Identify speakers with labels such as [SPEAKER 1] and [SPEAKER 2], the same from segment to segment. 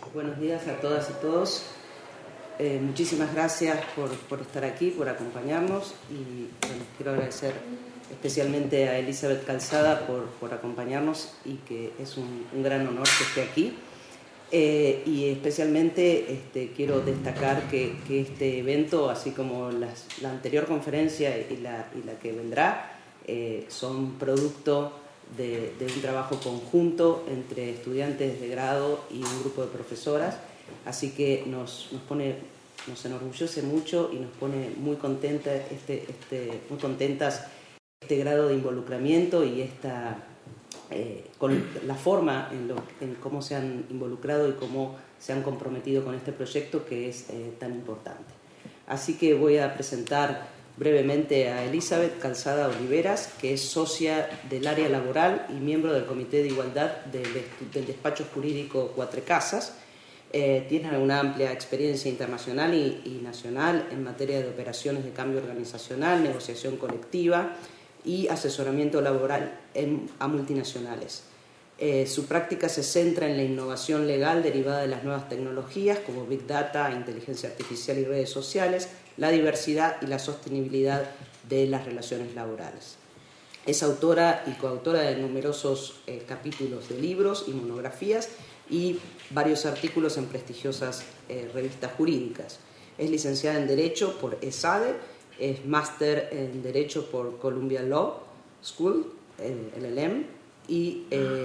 [SPEAKER 1] Buenos días a todas y todos. Muchísimas gracias por estar aquí, por acompañarnos y bueno, quiero agradecer especialmente a Elizabeth Calzada por acompañarnos y que es un gran honor que esté aquí. Y especialmente quiero destacar que este evento, así como la anterior conferencia y la que vendrá, son producto de un trabajo conjunto entre estudiantes de grado y un grupo de profesoras, así que nos enorgullece mucho y nos pone muy contentas muy contentas este grado de involucramiento y con la forma en cómo se han involucrado y cómo se han comprometido con este proyecto que es tan importante. Así que voy a presentar brevemente a Elizabeth Calzada Oliveras, que es socia del área laboral y miembro del Comité de Igualdad del despacho jurídico Cuatro Casas. Tiene una amplia experiencia internacional y nacional en materia de operaciones de cambio organizacional, negociación colectiva y asesoramiento laboral a multinacionales. Su práctica se centra en la innovación legal derivada de las nuevas tecnologías como Big Data, inteligencia artificial y redes sociales, la diversidad y la sostenibilidad de las relaciones laborales. Es autora y coautora de numerosos capítulos de libros y monografías y varios artículos en prestigiosas revistas jurídicas. Es licenciada en Derecho por ESADE, es máster en Derecho por Columbia Law School, el LLM, y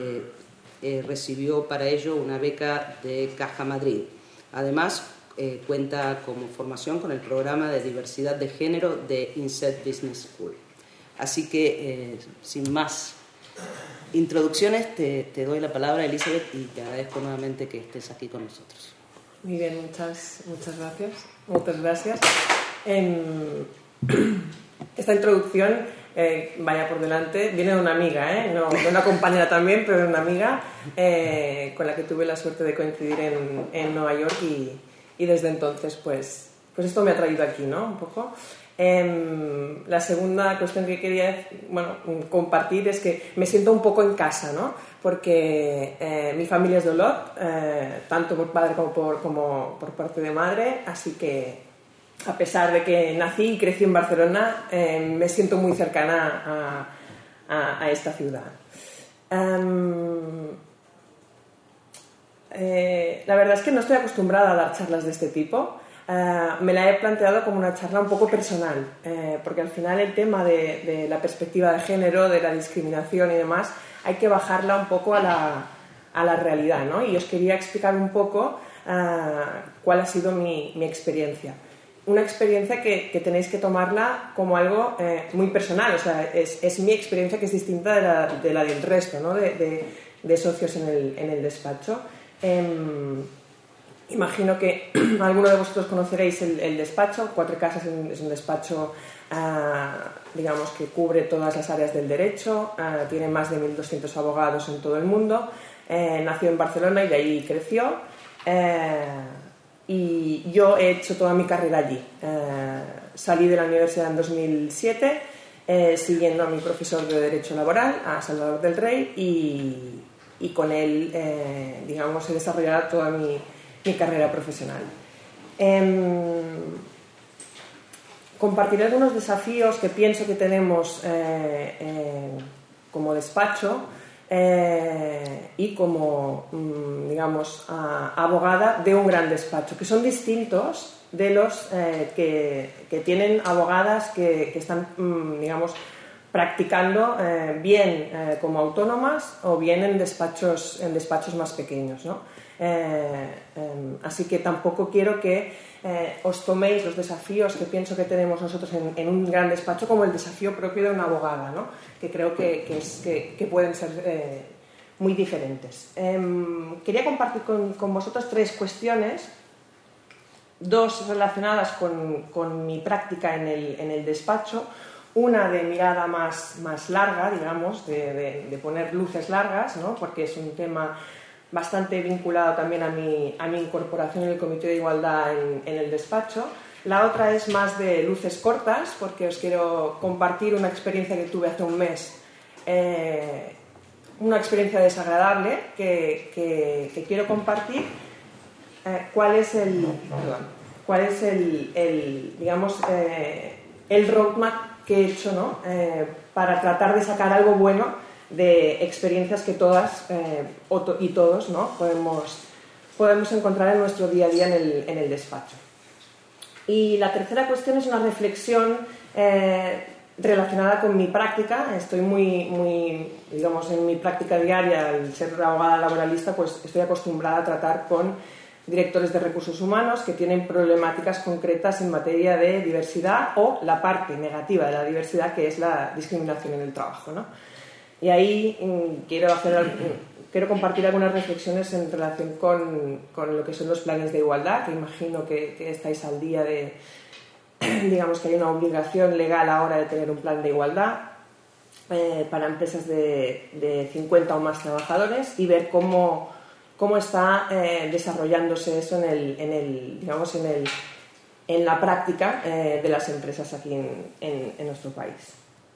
[SPEAKER 1] recibió para ello una beca de Caja Madrid. Además, cuenta como formación con el programa de diversidad de género de INSEAD Business School. Así que, sin más introducciones, te doy la palabra, Elizabeth, y te agradezco nuevamente que estés aquí con nosotros.
[SPEAKER 2] Muy bien, muchas gracias. Muchas gracias. Esta introducción, vaya por delante, viene de una amiga, no de una compañera también, pero de una amiga con la que tuve la suerte de coincidir en Nueva York y desde entonces pues esto me ha traído aquí, ¿no? Un poco. La segunda cuestión que quería compartir es que me siento un poco en casa, ¿no? Porque mi familia es de Olot, tanto por padre como por parte de madre, así que a pesar de que nací y crecí en Barcelona, me siento muy cercana a esta ciudad. La verdad es que no estoy acostumbrada a dar charlas de este tipo. Me la he planteado como una charla un poco personal, porque al final el tema de la perspectiva de género, de la discriminación y demás, hay que bajarla un poco a la realidad, ¿no? Y os quería explicar un poco cuál ha sido mi experiencia. Una experiencia que tenéis que tomarla como algo muy personal, o sea, es mi experiencia, que es distinta de la del resto, ¿no? de socios en el despacho. Imagino que alguno de vosotros conoceréis el despacho. Cuatro Casas es un despacho, digamos, que cubre todas las áreas del derecho, tiene más de 1.200 abogados en todo el mundo, nació en Barcelona y de ahí creció. Y yo he hecho toda mi carrera allí. Salí de la universidad en 2007, siguiendo a mi profesor de Derecho Laboral, a Salvador del Rey, y con él, digamos, he desarrollado toda mi carrera profesional. Compartiré algunos desafíos que pienso que tenemos como despacho y como, digamos, abogada de un gran despacho, que son distintos de los que tienen abogadas que están, digamos, practicando bien como autónomas o bien en despachos más pequeños, ¿no? Así que tampoco quiero que os toméis los desafíos que pienso que tenemos nosotros en un gran despacho como el desafío propio de una abogada, ¿no? Que creo que pueden ser muy diferentes. Quería compartir con vosotros tres cuestiones, dos relacionadas con mi práctica en el despacho, una de mirada más larga, digamos, de poner luces largas, ¿no? Porque es un tema bastante vinculado también a mi incorporación en el Comité de Igualdad en el despacho. La otra es más de luces cortas, porque os quiero compartir una experiencia que tuve hace un mes, una experiencia desagradable que quiero compartir, cuál es digamos, el roadmap que he hecho, ¿no? Para tratar de sacar algo bueno de experiencias que todas y todos, ¿no? podemos encontrar en nuestro día a día en el despacho. Y la tercera cuestión es una reflexión relacionada con mi práctica. Estoy digamos, en mi práctica diaria, al ser abogada laboralista, pues estoy acostumbrada a tratar con directores de recursos humanos que tienen problemáticas concretas en materia de diversidad o la parte negativa de la diversidad, que es la discriminación en el trabajo, ¿no? Y ahí quiero compartir algunas reflexiones en relación con lo que son los planes de igualdad, que imagino que estáis al día de, digamos, que hay una obligación legal ahora de tener un plan de igualdad para empresas de 50 o más trabajadores, y ver cómo está desarrollándose eso digamos, en la práctica de las empresas aquí en nuestro país.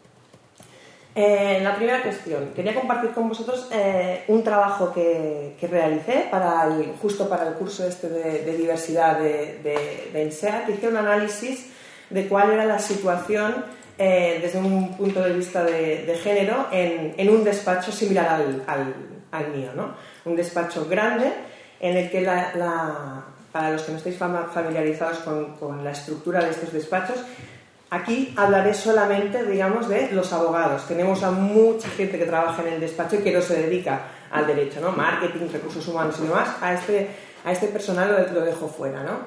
[SPEAKER 2] La primera cuestión, quería compartir con vosotros un trabajo que realicé justo para el curso este de diversidad de ENSEA, que hice un análisis de cuál era la situación desde un punto de vista de género en un despacho similar al mío, ¿no? Un despacho grande en el que para los que no estéis familiarizados con la estructura de estos despachos, aquí hablaré solamente, digamos, de los abogados. Tenemos a mucha gente que trabaja en el despacho y que no se dedica al derecho, ¿no? Marketing, recursos humanos y demás. A este personal lo dejo fuera, ¿no?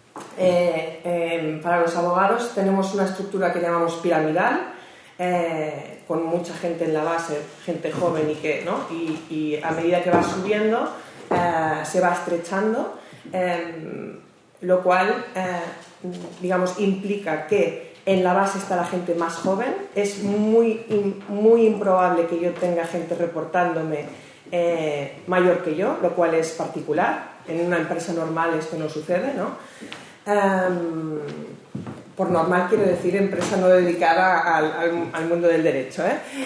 [SPEAKER 2] Para los abogados tenemos una estructura que llamamos piramidal, con mucha gente en la base, gente joven y a medida que va subiendo se va estrechando, lo cual digamos implica que en la base está la gente más joven. Es muy improbable que yo tenga gente reportándome mayor que yo, lo cual es particular. En una empresa normal esto no sucede, ¿no? Por normal quiero decir empresa no dedicada al mundo del derecho,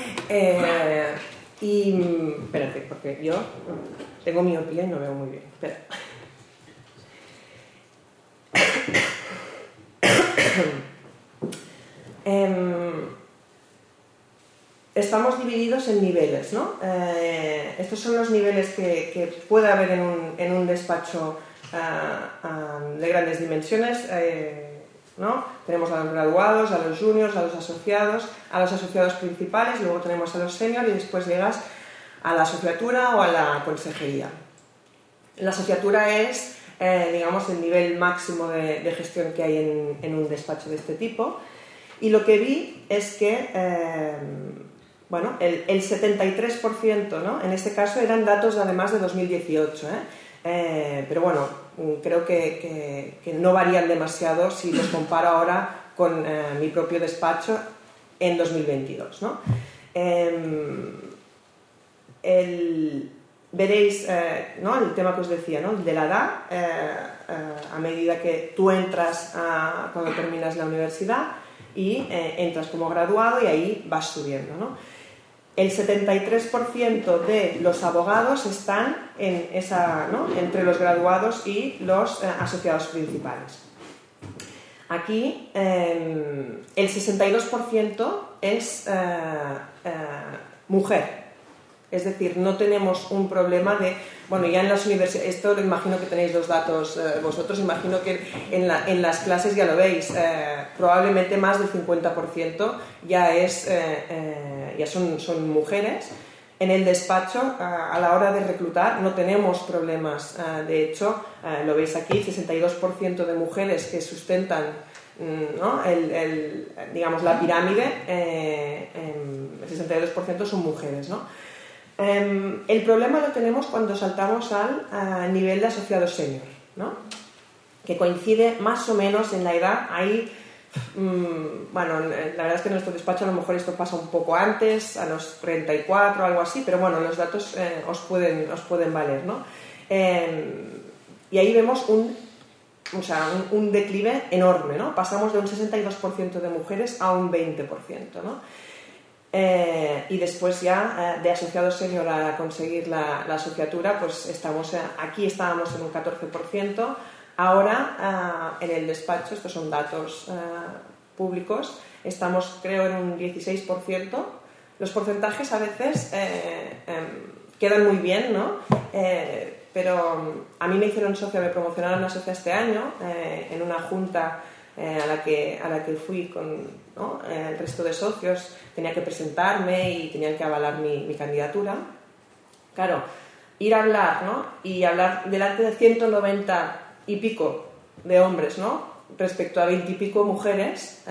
[SPEAKER 2] y espérate, porque yo tengo miopía y no veo muy bien. Espera. Estamos divididos en niveles, ¿no? Estos son los niveles que puede haber en un despacho de grandes dimensiones, ¿no? Tenemos a los graduados, a los juniors, a los asociados principales, luego tenemos a los seniors y después llegas a la asociatura o a la consejería. La asociatura es, digamos, el nivel máximo de gestión que hay en un despacho de este tipo, y lo que vi es que bueno, el 73%, ¿no? En este caso eran datos además de 2018, pero bueno, creo que no varían demasiado si los comparo ahora con mi propio despacho en 2022, ¿no? Veréis, ¿no? El tema que os decía, ¿no? De la edad, a medida que tú entras cuando terminas la universidad y entras como graduado, y ahí vas subiendo, ¿no? El 73% de los abogados están en esa, ¿no? Entre los graduados y los asociados principales. Aquí el 62% es mujer. Es decir, no tenemos un problema de... Bueno, ya en las universidades, esto lo imagino que tenéis los datos vosotros, imagino que en las clases ya lo veis, probablemente más del 50% ya son mujeres. En el despacho, a la hora de reclutar, no tenemos problemas. De hecho, lo veis aquí, 62% de mujeres que sustentan, ¿no? digamos, la pirámide, el 62% son mujeres, ¿no? El problema lo tenemos cuando saltamos al nivel de asociado senior, ¿no? Que coincide más o menos en la edad. Ahí, bueno, la verdad es que en nuestro despacho a lo mejor esto pasa un poco antes, a los 34 o algo así, pero bueno, los datos os pueden valer, ¿no? Y ahí vemos un declive enorme, ¿no? Pasamos de un 62% de mujeres a un 20%, ¿no? y después ya de asociado senior a conseguir la asociatura, pues aquí estábamos en un 14%, ahora en el despacho, estos son datos públicos, estamos creo en un 16%. Los porcentajes a veces quedan muy bien, ¿no? Pero a mí me hicieron socia, me promocionaron una socia este año en una junta a la que fui con, ¿no? El resto de socios. Tenía que presentarme y tenían que avalar mi candidatura. Claro, ir a hablar, ¿no? Y hablar delante de 190 y pico de hombres, ¿no? Respecto a 20 y pico mujeres,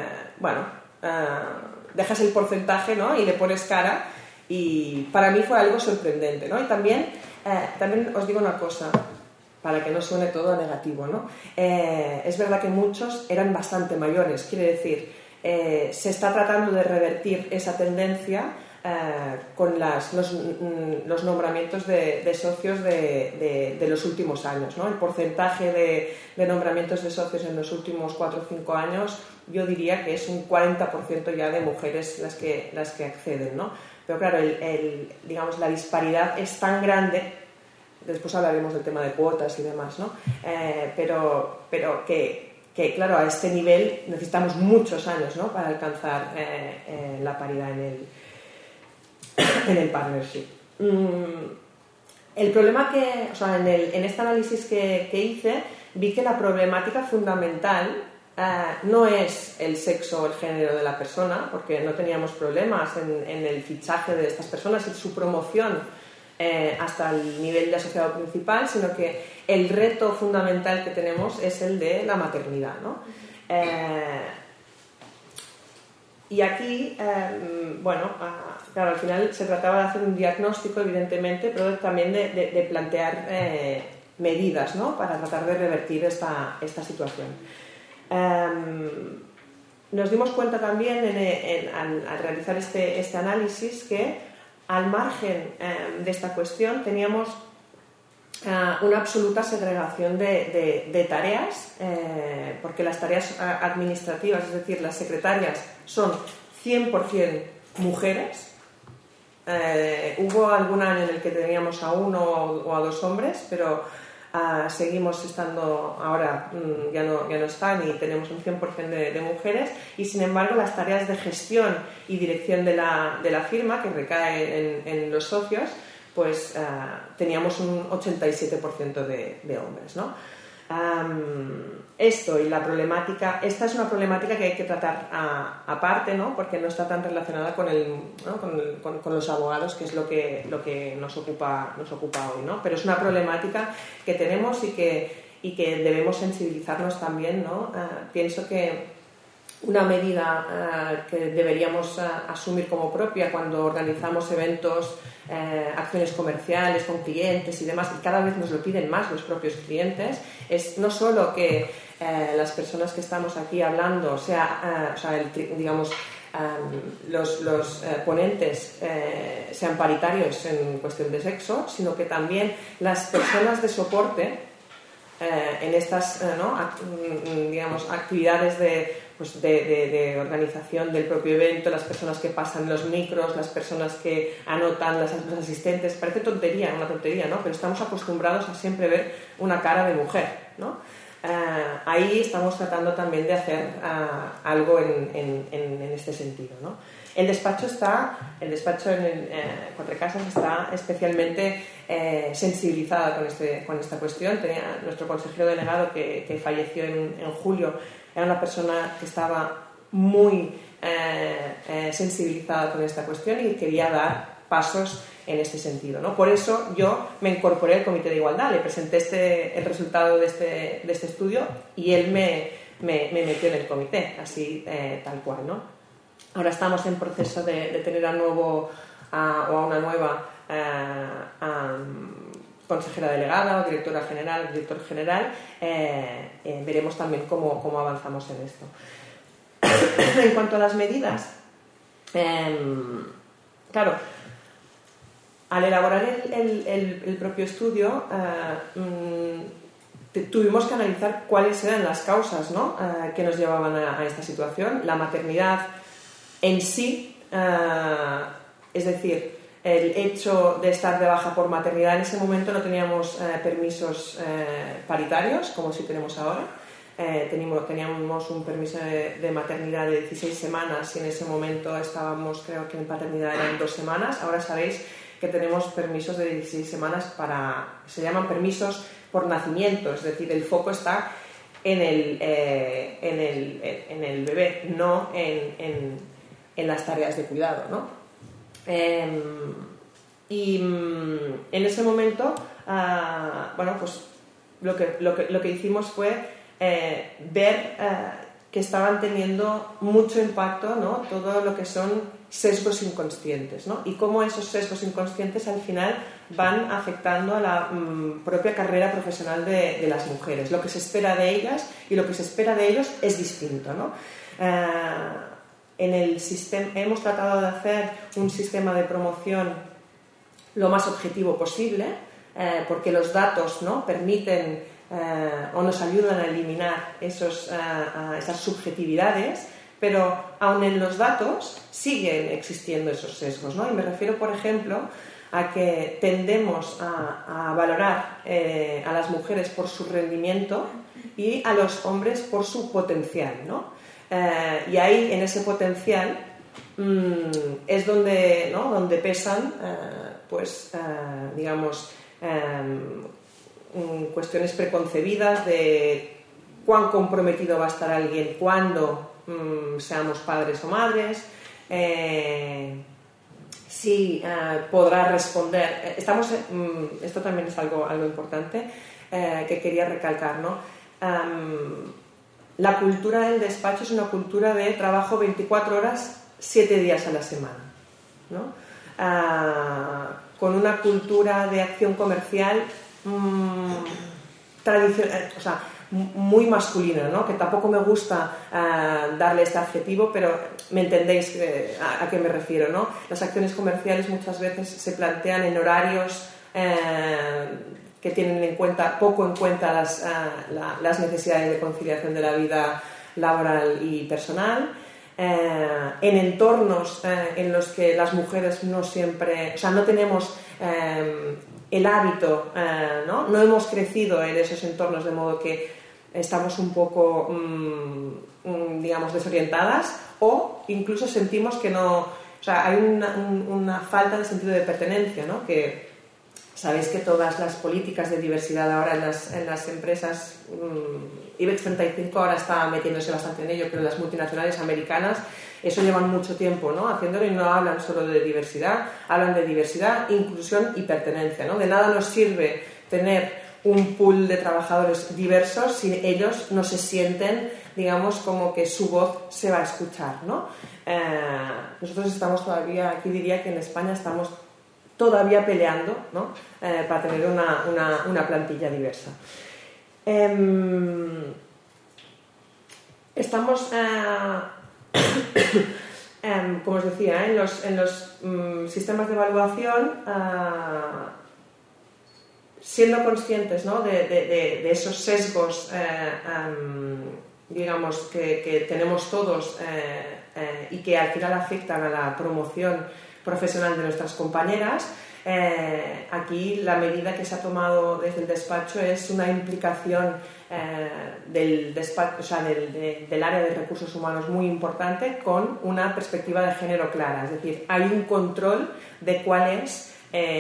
[SPEAKER 2] dejas el porcentaje, ¿no? Y le pones cara, y para mí fue algo sorprendente, ¿no? Y también os digo una cosa, para que no suene todo a negativo, ¿no? Es verdad que muchos eran bastante mayores, quiere decir, se está tratando de revertir esa tendencia con los nombramientos de socios de los últimos años, ¿no? El porcentaje de nombramientos de socios en los últimos 4 o 5 años, yo diría que es un 40% ya de mujeres las que acceden, ¿no? Pero claro, digamos, la disparidad es tan grande, después hablaremos del tema de cuotas y demás, ¿no? Pero que claro, a este nivel necesitamos muchos años, ¿no? Para alcanzar la paridad en el partnership. El problema en este análisis que hice, vi que la problemática fundamental no es el sexo o el género de la persona, porque no teníamos problemas en el fichaje de estas personas y su promoción hasta el nivel de asociado principal, sino que el reto fundamental que tenemos es el de la maternidad, ¿no? Y aquí, claro, al final se trataba de hacer un diagnóstico, evidentemente, pero también de plantear medidas, ¿no? Para tratar de revertir esta situación. Nos dimos cuenta también al realizar este análisis que al margen de esta cuestión teníamos una absoluta segregación de tareas, porque las tareas administrativas, es decir, las secretarias, son 100% mujeres. Hubo algún año en el que teníamos a 1 o a 2 hombres, pero seguimos estando, ahora ya no están, y tenemos un 100% de mujeres, y sin embargo las tareas de gestión y dirección de la firma, que recae en los socios, pues teníamos un 87% de hombres, ¿no? Esto y la problemática, esta es una problemática que hay que tratar aparte, ¿no? Porque no está tan relacionada con los abogados, que es lo que nos ocupa hoy, ¿no? Pero es una problemática que tenemos y que debemos sensibilizarnos también, ¿no? Pienso que una medida que deberíamos asumir como propia cuando organizamos eventos, acciones comerciales con clientes y demás, y cada vez nos lo piden más los propios clientes, es no solo que las personas que estamos aquí hablando, los ponentes sean paritarios en cuestión de sexo, sino que también las personas de soporte en estas actividades de organización del propio evento, las personas que pasan los micros, las personas que anotan, los asistentes. Parece una tontería, ¿no? Pero estamos acostumbrados a siempre ver una cara de mujer, ¿no? Ahí estamos tratando también de hacer algo en este sentido, ¿no? El despacho en Cuatro Casas está especialmente sensibilizada con esta cuestión. Nuestro consejero delegado que falleció en julio era una persona que estaba muy sensibilizada con esta cuestión y quería dar pasos en este sentido, ¿no? Por eso yo me incorporé al Comité de Igualdad, le presenté el resultado de este estudio y él me metió en el comité, así tal cual, ¿no? Ahora estamos en proceso de tener a una nueva consejera delegada o directora general, director general. Veremos también cómo avanzamos en esto. En cuanto a las medidas, claro, al elaborar el propio estudio tuvimos que analizar cuáles eran las causas, ¿no? Que nos llevaban a esta situación. La maternidad en sí Es decir, el hecho de estar de baja por maternidad, en ese momento no teníamos permisos paritarios, como sí tenemos ahora. Teníamos un permiso de maternidad de 16 semanas y en ese momento estábamos, creo que en paternidad eran 2 semanas. Ahora sabéis que tenemos permisos de 16 semanas se llaman permisos por nacimiento, es decir, el foco está en el bebé, no en las tareas de cuidado, ¿no? Y en ese momento, bueno, pues lo que hicimos fue ver que estaban teniendo mucho impacto, ¿no? Todo lo que son sesgos inconscientes, ¿no? Y cómo esos sesgos inconscientes al final van afectando a la propia carrera profesional de las mujeres. Lo que se espera de ellas y lo que se espera de ellos es distinto, ¿no? En el sistema hemos tratado de hacer un sistema de promoción lo más objetivo posible, porque los datos, ¿no?, permiten o nos ayudan a eliminar esas subjetividades, pero aun en los datos siguen existiendo esos sesgos, ¿no? Y me refiero, por ejemplo, a que tendemos a valorar a las mujeres por su rendimiento y a los hombres por su potencial, ¿no? Y ahí, en ese potencial, es donde, ¿no?, donde pesan, digamos, cuestiones preconcebidas de cuán comprometido va a estar alguien cuando seamos padres o madres, si podrá responder. Esto también es algo importante que quería recalcar, ¿no? La cultura del despacho es una cultura de trabajo 24 horas, 7 días a la semana, ¿no? Con una cultura de acción comercial tradicional, o sea, muy masculina, ¿no? Que tampoco me gusta darle este adjetivo, pero me entendéis a qué me refiero, ¿no? Las acciones comerciales muchas veces se plantean en horarios que tienen poco en cuenta las necesidades de conciliación de la vida laboral y personal, en entornos en los que las mujeres no siempre, o sea, no tenemos el hábito, no hemos crecido en esos entornos, de modo que estamos un poco, digamos, desorientadas, o incluso sentimos que no, o sea, hay una falta de sentido de pertenencia, ¿no? Que sabéis que todas las políticas de diversidad ahora en las empresas, IBEX 35 ahora está metiéndose bastante en ello, pero las multinacionales americanas eso llevan mucho tiempo, ¿no?, haciéndolo, y no hablan solo de diversidad, hablan de diversidad, inclusión y pertenencia, ¿no? De nada nos sirve tener un pool de trabajadores diversos si ellos no se sienten, digamos, como que su voz se va a escuchar, ¿no? Nosotros estamos todavía, aquí diría que en España estamos todavía peleando, ¿no?, para tener una plantilla diversa. Estamos, como os decía, en los sistemas de evaluación, siendo conscientes, ¿no?, de esos sesgos, digamos, que tenemos todos y que al final afectan a la promoción profesional de nuestras compañeras. Aquí la medida que se ha tomado desde el despacho es una implicación del despacho, o sea, del área de recursos humanos muy importante, con una perspectiva de género clara. Es decir, hay un control de cuál es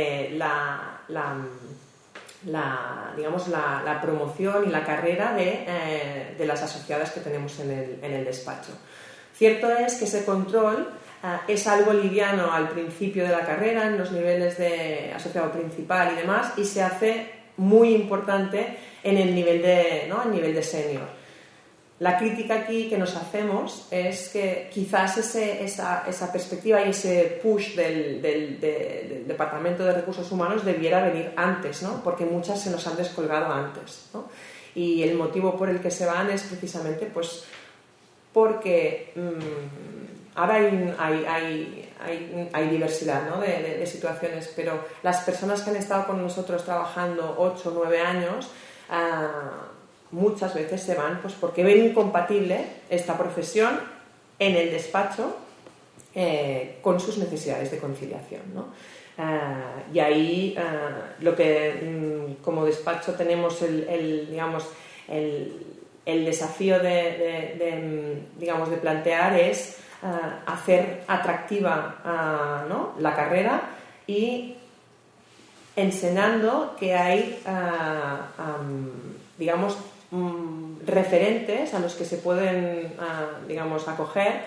[SPEAKER 2] digamos, la promoción y la carrera de las asociadas que tenemos en el despacho. Cierto es que ese control es algo liviano al principio de la carrera, en los niveles de asociado principal y demás, y se hace muy importante en el nivel de senior. La crítica aquí que nos hacemos es que quizás esa perspectiva y ese push del Departamento de Recursos Humanos debiera venir antes, ¿no? Porque muchas se nos han descolgado antes, ¿no? Y el motivo por el que se van es precisamente, pues, porque ahora hay diversidad, ¿no?, de situaciones, pero las personas que han estado con nosotros trabajando 8 o 9 años muchas veces se van, pues, porque ven incompatible esta profesión en el despacho con sus necesidades de conciliación, ¿no? Y ahí lo que como despacho tenemos el desafío de plantear es hacer atractiva, ¿no?, la carrera y enseñando que hay referentes a los que se pueden acoger,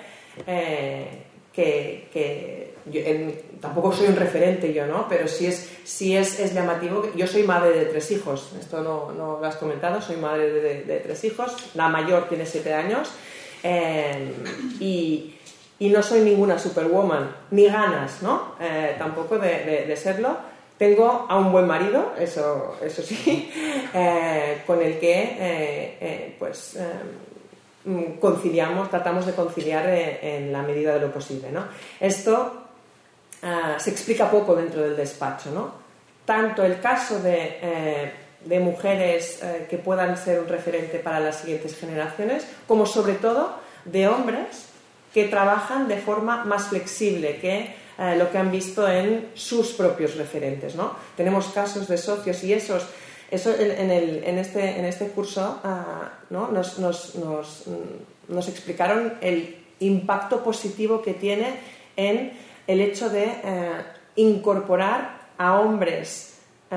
[SPEAKER 2] que yo, tampoco soy un referente yo, ¿no? Pero sí es llamativo. Yo soy madre de 3 hijos, esto no lo has comentado, soy madre de 3 hijos, la mayor tiene 7 años, y no soy ninguna superwoman, ni ganas, ¿no? Tampoco de serlo. Tengo a un buen marido, eso sí, con el que tratamos de conciliar en la medida de lo posible, ¿no? Esto se explica poco dentro del despacho, ¿no? Tanto el caso de mujeres que puedan ser un referente para las siguientes generaciones, como sobre todo de hombres que trabajan de forma más flexible que lo que han visto en sus propios referentes, ¿no? Tenemos casos de socios y eso en este curso, ¿no?, nos explicaron el impacto positivo que tiene en el hecho de incorporar a hombres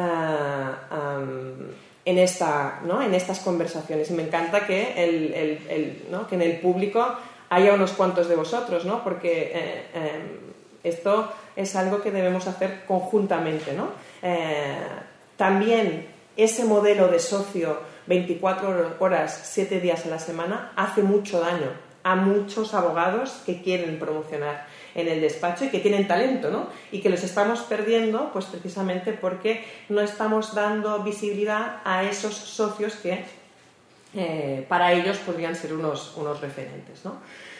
[SPEAKER 2] en estas conversaciones. Y me encanta que ¿no?, que en el público haya unos cuantos de vosotros, ¿no? Porque esto es algo que debemos hacer conjuntamente, ¿no? También ese modelo de socio 24 horas, 7 días a la semana hace mucho daño a muchos abogados que quieren promocionar en el despacho y que tienen talento, ¿no? Y que los estamos perdiendo pues precisamente porque no estamos dando visibilidad a esos socios que para ellos podrían ser unos referentes, ¿no?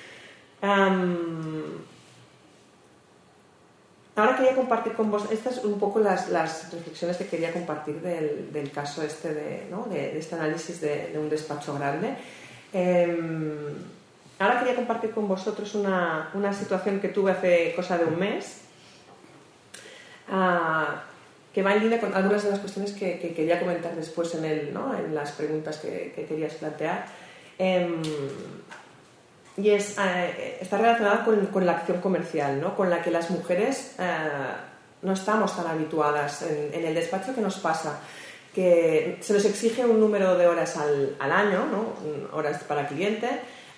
[SPEAKER 2] Ahora quería compartir con vos, estas son un poco las reflexiones que quería compartir del caso de este análisis de un despacho grande. Ahora quería compartir con vosotros una situación que tuve hace cosa de un mes, que va en línea con algunas de las cuestiones que quería comentar después en las preguntas que querías plantear. Y está relacionada con la acción comercial, ¿no?, con la que las mujeres no estamos tan habituadas en el despacho. ¿Qué nos pasa? Que se nos exige un número de horas al año, ¿no?, horas para cliente,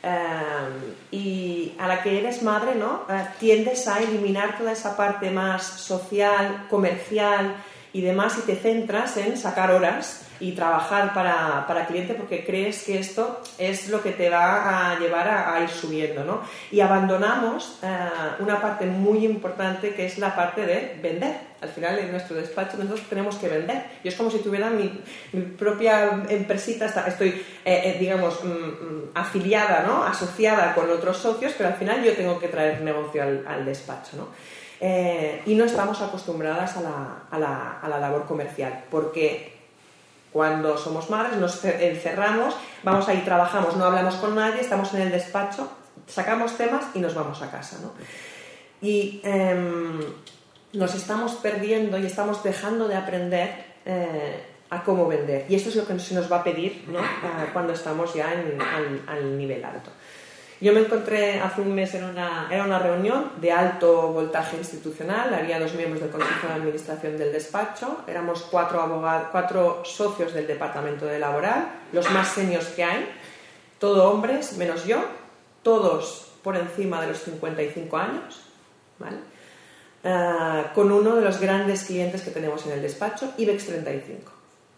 [SPEAKER 2] y a la que eres madre, ¿no?, tiendes a eliminar toda esa parte más social, comercial y demás, y te centras en sacar horas y trabajar para cliente porque crees que esto es lo que te va a llevar a ir subiendo, ¿no? Y abandonamos una parte muy importante, que es la parte de vender. Al final, en nuestro despacho nosotros tenemos que vender. Yo es como si tuviera mi propia empresita, estoy afiliada, ¿no?, asociada con otros socios, pero al final yo tengo que traer negocio al despacho, ¿no? Y no estamos acostumbradas a la labor comercial, porque cuando somos madres nos encerramos, vamos ahí, trabajamos, no hablamos con nadie, estamos en el despacho, sacamos temas y nos vamos a casa, ¿no? Y nos estamos perdiendo y estamos dejando de aprender a cómo vender. Y esto es lo que se nos va a pedir, ¿no?, cuando estamos ya al nivel alto. Yo me encontré hace un mes era una reunión de alto voltaje institucional. Había 2 miembros del Consejo de Administración del despacho, éramos 4 socios del departamento de laboral, los más seniors que hay, todo hombres menos yo, todos por encima de los 55 años, ¿vale? Con uno de los grandes clientes que tenemos en el despacho, IBEX 35.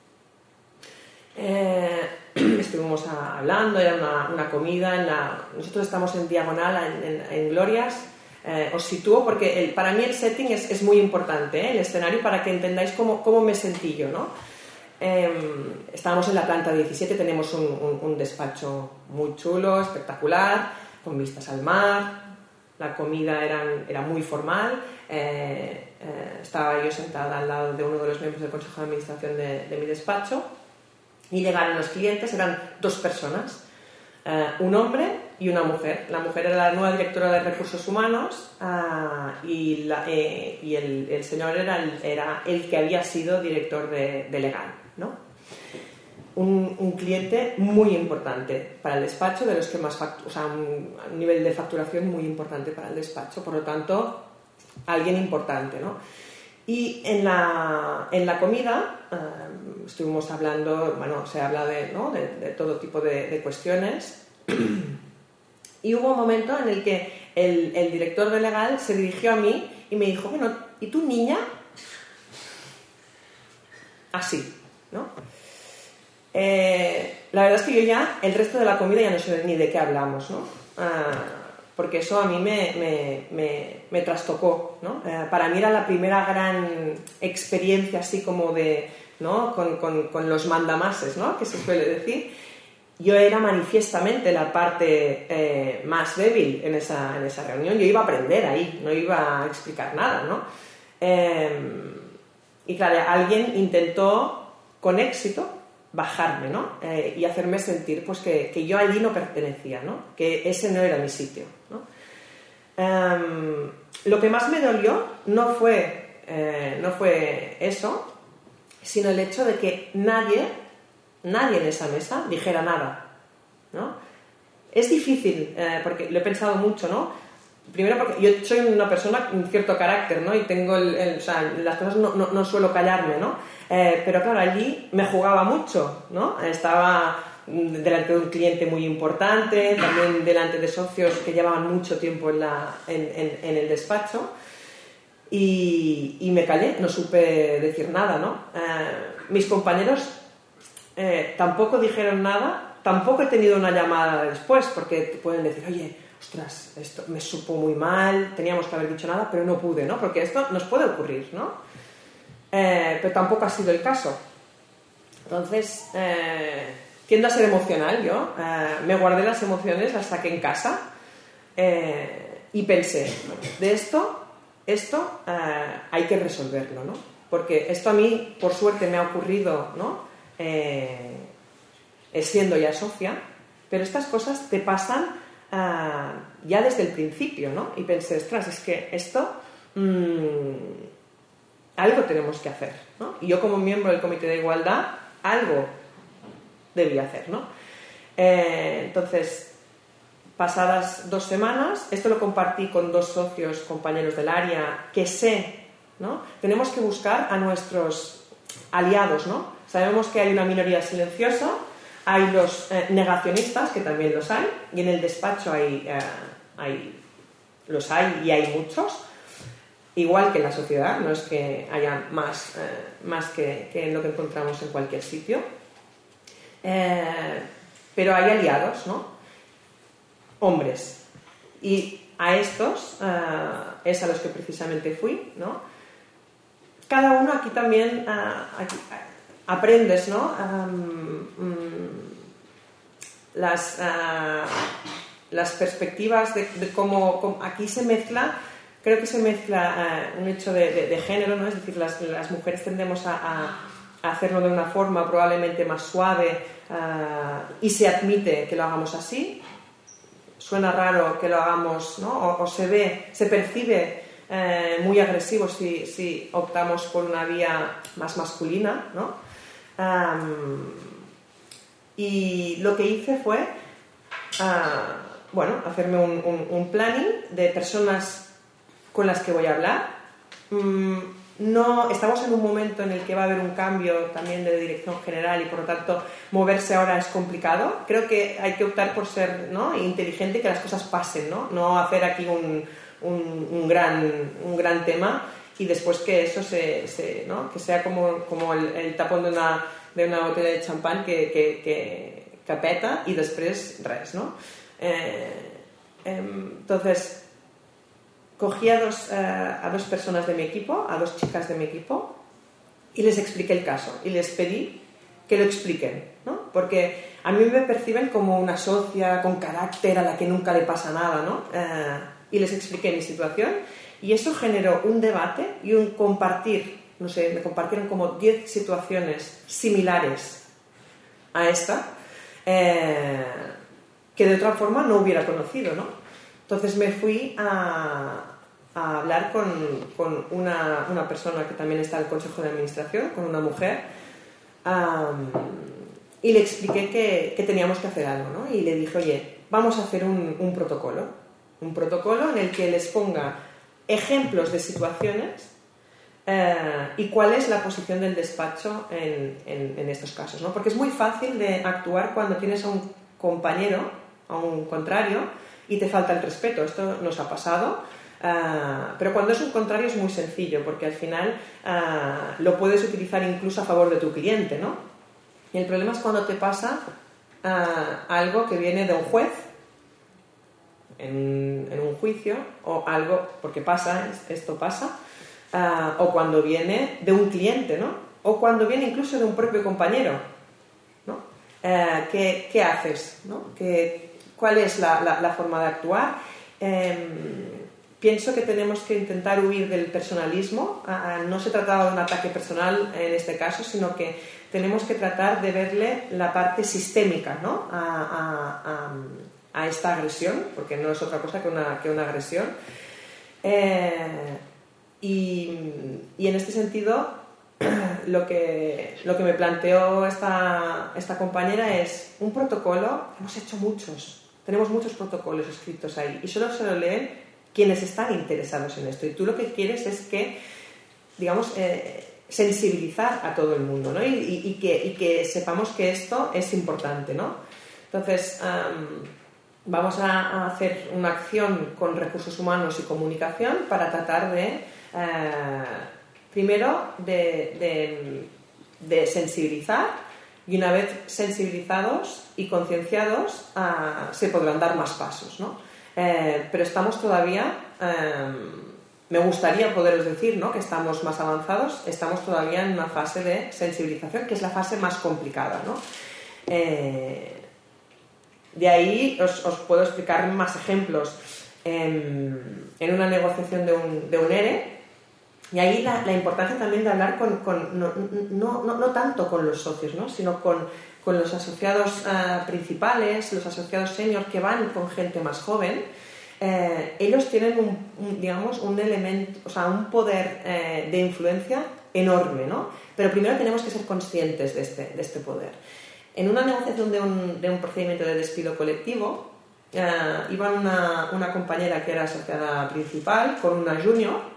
[SPEAKER 2] Estuvimos hablando, era una comida, nosotros estamos en diagonal en Glorias. Os sitúo porque para mí el setting es muy importante, el escenario, para que entendáis cómo me sentí yo, ¿no? Estábamos en la planta 17, tenemos un despacho muy chulo, espectacular, con vistas al mar. La comida era muy formal. Estaba yo sentada al lado de uno de los miembros del Consejo de Administración de mi despacho. Y llegaron los clientes, eran 2 personas, un hombre y una mujer. La mujer era la nueva directora de Recursos Humanos y el señor era el que había sido director de legal, ¿no? Un cliente muy importante para el despacho, de los que más un nivel de facturación muy importante para el despacho, por lo tanto, alguien importante, ¿no? Y en la comida estuvimos hablando, bueno, se habla de todo tipo de cuestiones. Y hubo un momento en el que el director de legal se dirigió a mí y me dijo, bueno, ¿y tú, niña? Así, ¿no? La verdad es que yo ya, el resto de la comida ya no sé ni de qué hablamos, ¿no? Porque eso a mí me trastocó, ¿no? Para mí era la primera gran experiencia así como de, ¿no? Con los mandamases, ¿no? Que se suele decir. Yo era manifiestamente la parte más débil en esa reunión. Yo iba a aprender ahí, no iba a explicar nada, ¿no? Y claro, alguien intentó con éxito bajarme, ¿no? Y hacerme sentir pues que yo allí no pertenecía, ¿no? Que ese no era mi sitio, ¿no? Lo que más me dolió no fue eso, sino el hecho de que nadie en esa mesa dijera nada, ¿no? Es difícil, porque lo he pensado mucho, ¿no? Primero porque yo soy una persona con cierto carácter, ¿no? Y tengo o sea, las cosas no suelo callarme, ¿no? Pero claro, allí me jugaba mucho, ¿no? Estaba delante de un cliente muy importante, también delante de socios que llevaban mucho tiempo en el despacho, y me callé, no supe decir nada, ¿no? Mis compañeros tampoco dijeron nada, tampoco he tenido una llamada después, porque te pueden decir, oye, ostras, esto me supo muy mal, teníamos que haber dicho nada, pero no pude, ¿no? Porque esto nos puede ocurrir, ¿no? Pero tampoco ha sido el caso. Entonces, tiendo a ser emocional yo, me guardé las emociones, las saqué en casa y pensé, de esto hay que resolverlo, ¿no? Porque esto a mí, por suerte, me ha ocurrido, ¿no? Siendo ya socia, pero estas cosas te pasan ya desde el principio, ¿no? Y pensé, ostras, es que esto algo tenemos que hacer, ¿no? Y yo como miembro del Comité de Igualdad algo debía hacer, ¿no? Entonces, pasadas 2 semanas, esto lo compartí con 2 socios, compañeros del área, que sé, ¿no? Tenemos que buscar a nuestros aliados, ¿no? Sabemos que hay una minoría silenciosa, hay los negacionistas, que también los hay, y en el despacho los hay y hay muchos, igual que en la sociedad, no es que haya más que lo que encontramos en cualquier sitio, pero hay aliados, ¿no? Hombres, y a estos es a los que precisamente fui, ¿no? Cada uno aquí también aprendes, ¿no? Las perspectivas de cómo aquí se mezcla, creo que se mezcla un hecho de género, ¿no? Es decir, las mujeres tendemos a hacerlo de una forma probablemente más suave y se admite que lo hagamos así. Suena raro que lo hagamos, ¿no? O se percibe muy agresivo si optamos por una vía más masculina, ¿no? Y lo que hice fue hacerme un planning de personas con las que voy a hablar. No, estamos en un momento en el que va a haber un cambio también de dirección general y por lo tanto moverse ahora es complicado. Creo que hay que optar por ser, ¿no? inteligente y que las cosas pasen, no hacer aquí un gran tema y después que eso ¿no? que sea como el tapón de una botella de champán que peta y després res, ¿no? Entonces cogí a dos personas de mi equipo, a 2 chicas de mi equipo, y les expliqué el caso y les pedí que lo expliquen, ¿no? Porque a mí me perciben como una socia con carácter a la que nunca le pasa nada, ¿no? Y les expliqué mi situación y eso generó un debate y un compartir, no sé, me compartieron como 10 situaciones similares a esta, que de otra forma no hubiera conocido, ¿no? Entonces me fui a hablar con una persona que también está en el Consejo de Administración, con una mujer, y le expliqué que teníamos que hacer algo, ¿no? Y le dije, oye, vamos a hacer un protocolo en el que les ponga ejemplos de situaciones y cuál es la posición del despacho en estos casos, ¿no? Porque es muy fácil de actuar cuando tienes a un compañero, a un contrario, y te falta el respeto. Esto nos ha pasado, pero cuando es un contrario es muy sencillo, porque al final lo puedes utilizar incluso a favor de tu cliente, ¿no? Y el problema es cuando te pasa algo que viene de un juez en un juicio, o algo, porque esto pasa, o cuando viene de un cliente, ¿no? O cuando viene incluso de un propio compañero, ¿no? ¿Qué haces, ¿no? ¿Cuál es la forma de actuar? Pienso que tenemos que intentar huir del personalismo. No se trataba de un ataque personal en este caso, sino que tenemos que tratar de verle la parte sistémica, ¿no? a esta agresión, porque no es otra cosa que una agresión. Y en este sentido, lo que me planteó esta compañera es un protocolo. Hemos hecho tenemos muchos protocolos escritos ahí, y solo se lo leen quienes están interesados en esto. Y tú lo que quieres es que, digamos, sensibilizar a todo el mundo, ¿no? Y que sepamos que esto es importante, ¿no? Entonces, vamos a hacer una acción con recursos humanos y comunicación para tratar de, primero, de sensibilizar, y una vez sensibilizados y concienciados se podrán dar más pasos, ¿no? Pero estamos todavía, me gustaría poderos decir, ¿no?, que estamos más avanzados. Estamos todavía en una fase de sensibilización, que es la fase más complicada, ¿no? De ahí os puedo explicar más ejemplos. En una negociación de un ERE, y ahí la importancia también de hablar no tanto con los socios, ¿no?, sino con los asociados principales, los asociados senior, que van con gente más joven. Ellos tienen un elemento, o sea, un poder de influencia enorme, ¿no? Pero primero tenemos que ser conscientes de este poder. En una negociación de un procedimiento de despido colectivo, iba una compañera que era asociada principal con una junior.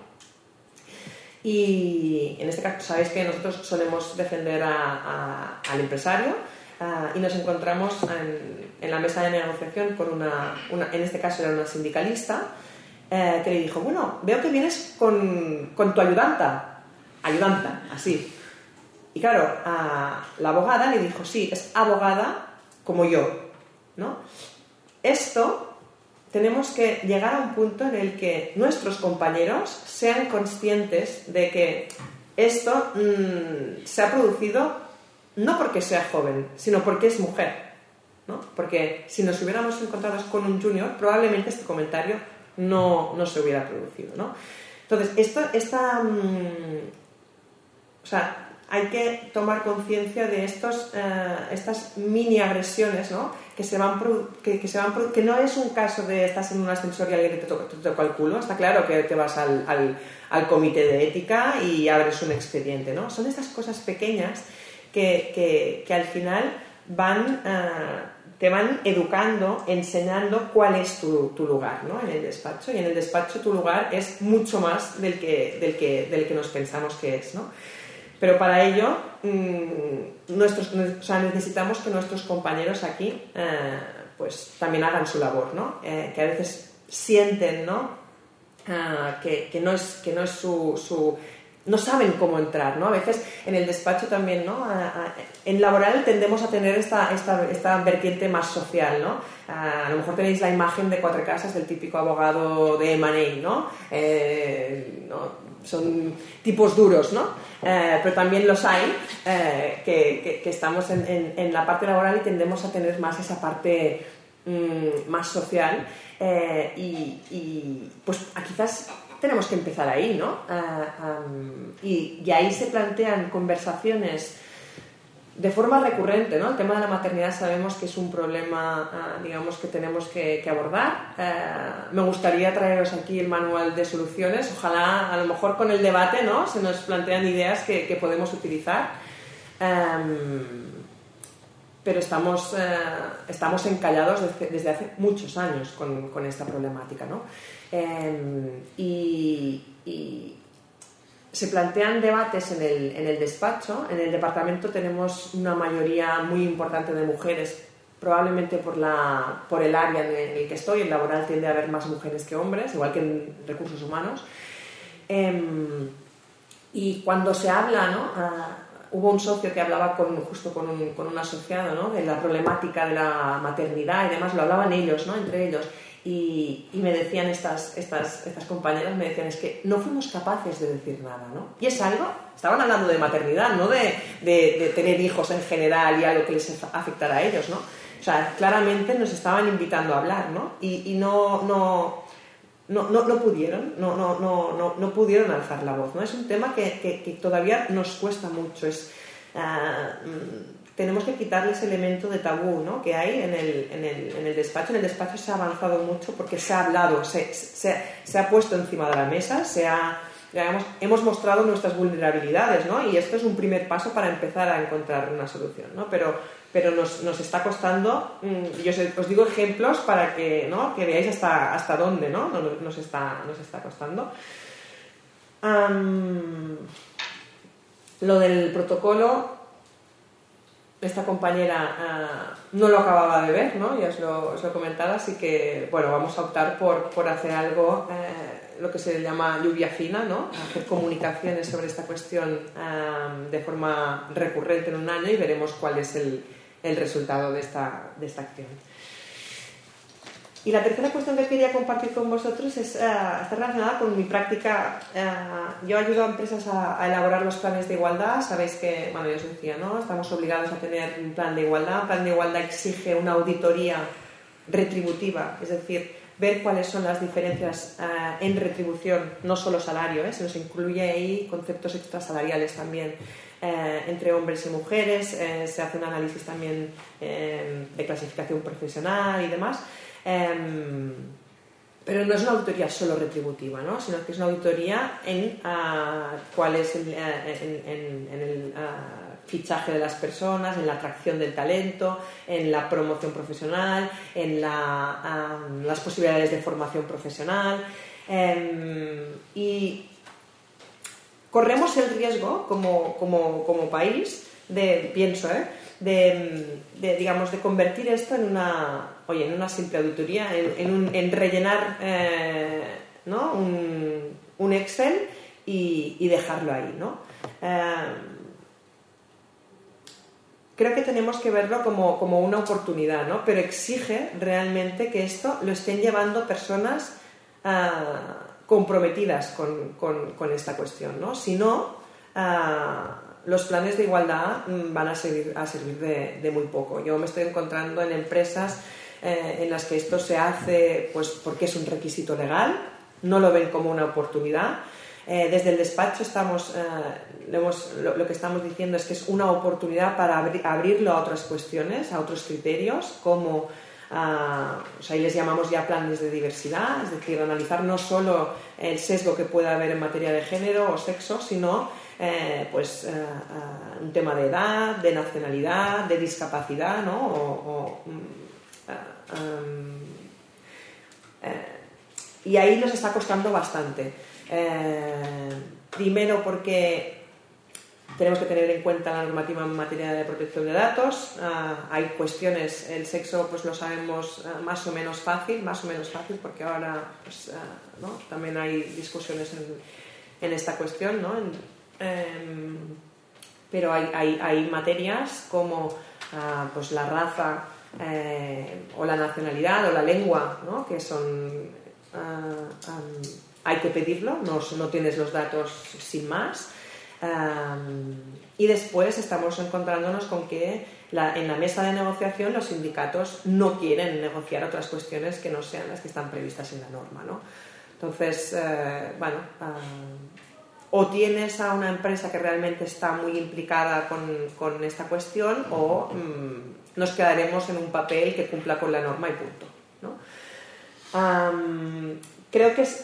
[SPEAKER 2] Y en este caso, sabéis que nosotros solemos defender al empresario, y nos encontramos en la mesa de negociación con en este caso era una sindicalista, que le dijo, bueno, veo que vienes con tu ayudanta, así. Y claro, la abogada le dijo, sí, es abogada como yo, ¿no? Esto... Tenemos que llegar a un punto en el que nuestros compañeros sean conscientes de que esto se ha producido no porque sea joven, sino porque es mujer, ¿no? Porque si nos hubiéramos encontrado con un junior, probablemente este comentario no se hubiera producido, ¿no? Entonces, o sea, hay que tomar conciencia de estas mini agresiones, ¿no?, que no es un caso de estás en un ascensor y alguien te toca el culo. Está claro que te vas al comité de ética y abres un expediente, ¿no? Son estas cosas pequeñas que al final te van educando, enseñando cuál es tu lugar, ¿no?, en el despacho. Y en el despacho tu lugar es mucho más del que nos pensamos que es, ¿no? Pero para ello necesitamos que nuestros compañeros aquí pues también hagan su labor, ¿no? Que a veces sienten, ¿no?, que no es su no saben cómo entrar, ¿no? A veces en el despacho también, ¿no? En laboral tendemos a tener esta vertiente más social, ¿no? A lo mejor tenéis la imagen de Cuatro Casas del típico abogado de M&A, ¿no? Son tipos duros, ¿no? Pero también los hay que estamos en la parte laboral y tendemos a tener más esa parte más social, y pues quizás tenemos que empezar ahí, ¿no? Y ahí se plantean conversaciones de forma recurrente, ¿no? El tema de la maternidad sabemos que es un problema, digamos, que tenemos que abordar. Me gustaría traeros aquí el manual de soluciones. Ojalá, a lo mejor con el debate, ¿no?, se nos plantean ideas que podemos utilizar. Pero estamos encallados desde hace muchos años con esta problemática, ¿no? Y se plantean debates en el despacho. En el departamento tenemos una mayoría muy importante de mujeres, probablemente por el área en el que estoy. En laboral tiende a haber más mujeres que hombres, igual que en recursos humanos. Y cuando se habla, ¿no?, hubo un socio que hablaba justo con un asociado, ¿no?, de la problemática de la maternidad y demás. Lo hablaban ellos, ¿no?, entre ellos. Y me decían estas compañeras, me decían, es que no fuimos capaces de decir nada, ¿no? Y es algo, estaban hablando de maternidad, no de tener hijos en general y algo que les afectara a ellos, ¿no? O sea, claramente nos estaban invitando a hablar, ¿no? Y no pudieron, no pudieron alzar la voz, ¿no? Es un tema que todavía nos cuesta mucho. Tenemos que quitarle ese elemento de tabú, ¿no?, que hay en el despacho. En el despacho se ha avanzado mucho porque se ha hablado, se ha puesto encima de la mesa, hemos mostrado nuestras vulnerabilidades, ¿no? Y esto es un primer paso para empezar a encontrar una solución, ¿no? Pero nos está costando. Yo os digo ejemplos para que, ¿no?, que veáis hasta dónde, ¿no?, nos está costando. Lo del protocolo, esta compañera no lo acababa de ver, ¿no?, ya os lo comentaba, así que, bueno, vamos a optar por hacer algo, lo que se llama lluvia fina, ¿no?, hacer comunicaciones sobre esta cuestión de forma recurrente en un año, y veremos cuál es el resultado de esta acción. Y la tercera cuestión que quería compartir con vosotros está relacionada con mi práctica. Yo ayudo a empresas a elaborar los planes de igualdad. Sabéis que, bueno, yo os decía, ¿no?, estamos obligados a tener un plan de igualdad. Un plan de igualdad exige una auditoría retributiva, es decir, ver cuáles son las diferencias en retribución, no solo salario, se nos incluye ahí conceptos extrasalariales también, entre hombres y mujeres. Se hace un análisis también de clasificación profesional y demás. Pero no es una auditoría solo retributiva, ¿no?, sino que es una auditoría en cuál es el fichaje de las personas, en la atracción del talento, en la promoción profesional, en las posibilidades de formación profesional. Y corremos el riesgo como país digamos, de convertir esto en una simple auditoría, en rellenar, ¿no?, un Excel y dejarlo ahí, ¿no? Creo que tenemos que verlo como una oportunidad, ¿no?, pero exige realmente que esto lo estén llevando personas comprometidas con esta cuestión, ¿no? Si no, los planes de igualdad van a servir de muy poco. Yo me estoy encontrando en empresas en las que esto se hace pues porque es un requisito legal, no lo ven como una oportunidad. Desde el despacho lo que estamos diciendo es que es una oportunidad para abrirlo a otras cuestiones, a otros criterios, como ahí les llamamos ya planes de diversidad, es decir, analizar no solo el sesgo que pueda haber en materia de género o sexo, sino un tema de edad, de nacionalidad, de discapacidad, ¿no? Y ahí nos está costando bastante. Primero porque tenemos que tener en cuenta la normativa en materia de protección de datos. Hay cuestiones, el sexo pues lo sabemos más o menos fácil porque ahora pues, ¿no?, también hay discusiones en esta cuestión, ¿no? Pero hay materias como pues la raza, o la nacionalidad o la lengua, ¿no?, que son hay que pedirlo, no tienes los datos sin más. Y después estamos encontrándonos con que en la mesa de negociación los sindicatos no quieren negociar otras cuestiones que no sean las que están previstas en la norma, ¿no? Entonces, o tienes a una empresa que realmente está muy implicada con esta cuestión, o nos quedaremos en un papel que cumpla con la norma y punto, ¿no? Creo que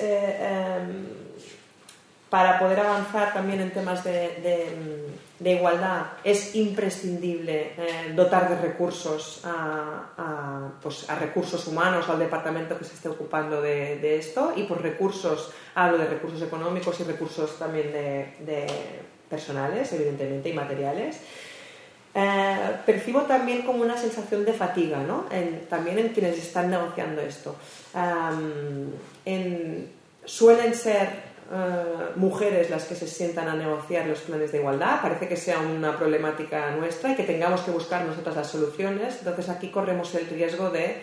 [SPEAKER 2] para poder avanzar también en temas de igualdad es imprescindible dotar de recursos a recursos humanos al departamento que se esté ocupando de esto, y por recursos hablo de recursos económicos y recursos también de personales, evidentemente, y materiales. Percibo también como una sensación de fatiga, ¿no? También en quienes están negociando esto. Suelen ser mujeres las que se sientan a negociar los planes de igualdad. Parece que sea una problemática nuestra y que tengamos que buscar nosotras las soluciones. Entonces aquí corremos el riesgo de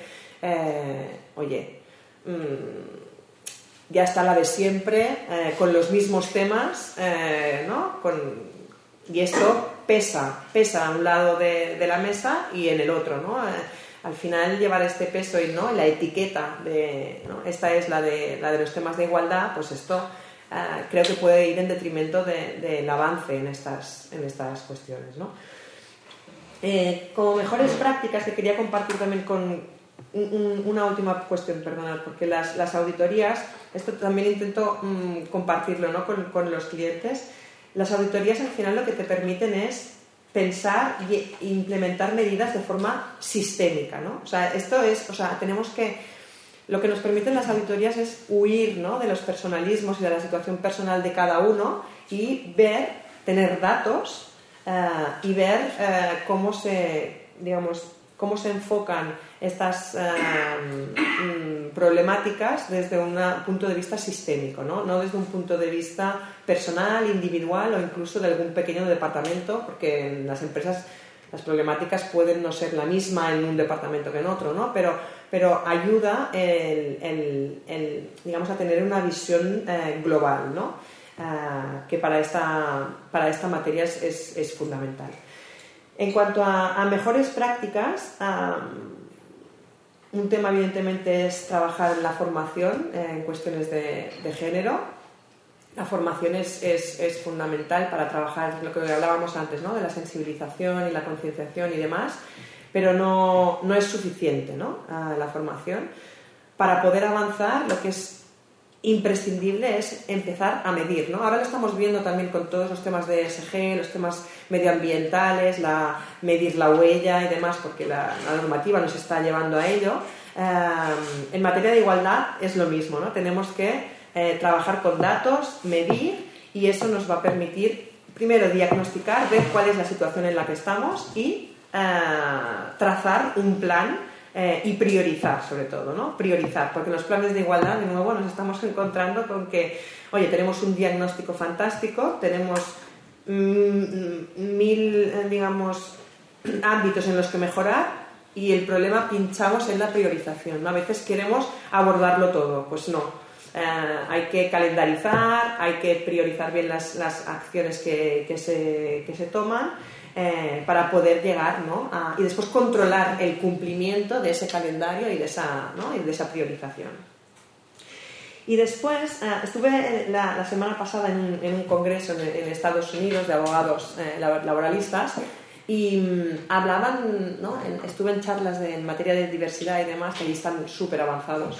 [SPEAKER 2] ya está la de siempre, con los mismos temas, ¿no? Y esto pesa a un lado de la mesa y en el otro, ¿no? Al final llevar este peso y, ¿no?, la etiqueta de, ¿no?, esta es la de los temas de igualdad, pues esto creo que puede ir en detrimento del avance en estas cuestiones, ¿no? Como mejores prácticas que quería compartir también con una última cuestión, perdonad, porque las auditorías, esto también intento compartirlo, ¿no?, con los clientes. Las auditorías al final lo que te permiten es pensar e implementar medidas de forma sistémica, ¿no? O sea, lo que nos permiten las auditorías es huir, ¿no?, de los personalismos y de la situación personal de cada uno y tener datos y ver cómo se enfocan estas problemáticas desde un punto de vista sistémico, ¿no? No desde un punto de vista personal, individual o incluso de algún pequeño departamento, porque en las empresas las problemáticas pueden no ser la misma en un departamento que en otro, ¿no? Pero ayuda digamos, a tener una visión global, ¿no? Que para esta materia es fundamental. En cuanto a mejores prácticas, un tema evidentemente es trabajar en la formación en cuestiones de género. La formación es fundamental para trabajar lo que hablábamos antes, ¿no?, de la sensibilización y la concienciación y demás, pero no es suficiente, ¿no?, la formación. Para poder avanzar, lo que es imprescindible es empezar a medir, ¿no? Ahora lo estamos viendo también con todos los temas de ESG, los temas medioambientales, medir la huella y demás, porque la normativa nos está llevando a ello. En materia de igualdad es lo mismo, ¿no? Tenemos que trabajar con datos, medir, y eso nos va a permitir primero diagnosticar, ver cuál es la situación en la que estamos y trazar un plan y priorizar, sobre todo, ¿no? Priorizar, porque en los planes de igualdad, de nuevo, nos estamos encontrando con que, oye, tenemos un diagnóstico fantástico, tenemos 1000, digamos, ámbitos en los que mejorar, y el problema pinchamos en la priorización, ¿no? A veces queremos abordarlo todo, pues no. Hay que calendarizar, hay que priorizar bien las acciones que se toman para poder llegar, ¿no?, y después controlar el cumplimiento de ese calendario y de esa priorización. Y después estuve la semana pasada en un congreso en Estados Unidos de abogados laboralistas y hablaban, ¿no?, estuve en charlas en materia de diversidad y demás, que allí están súper avanzados.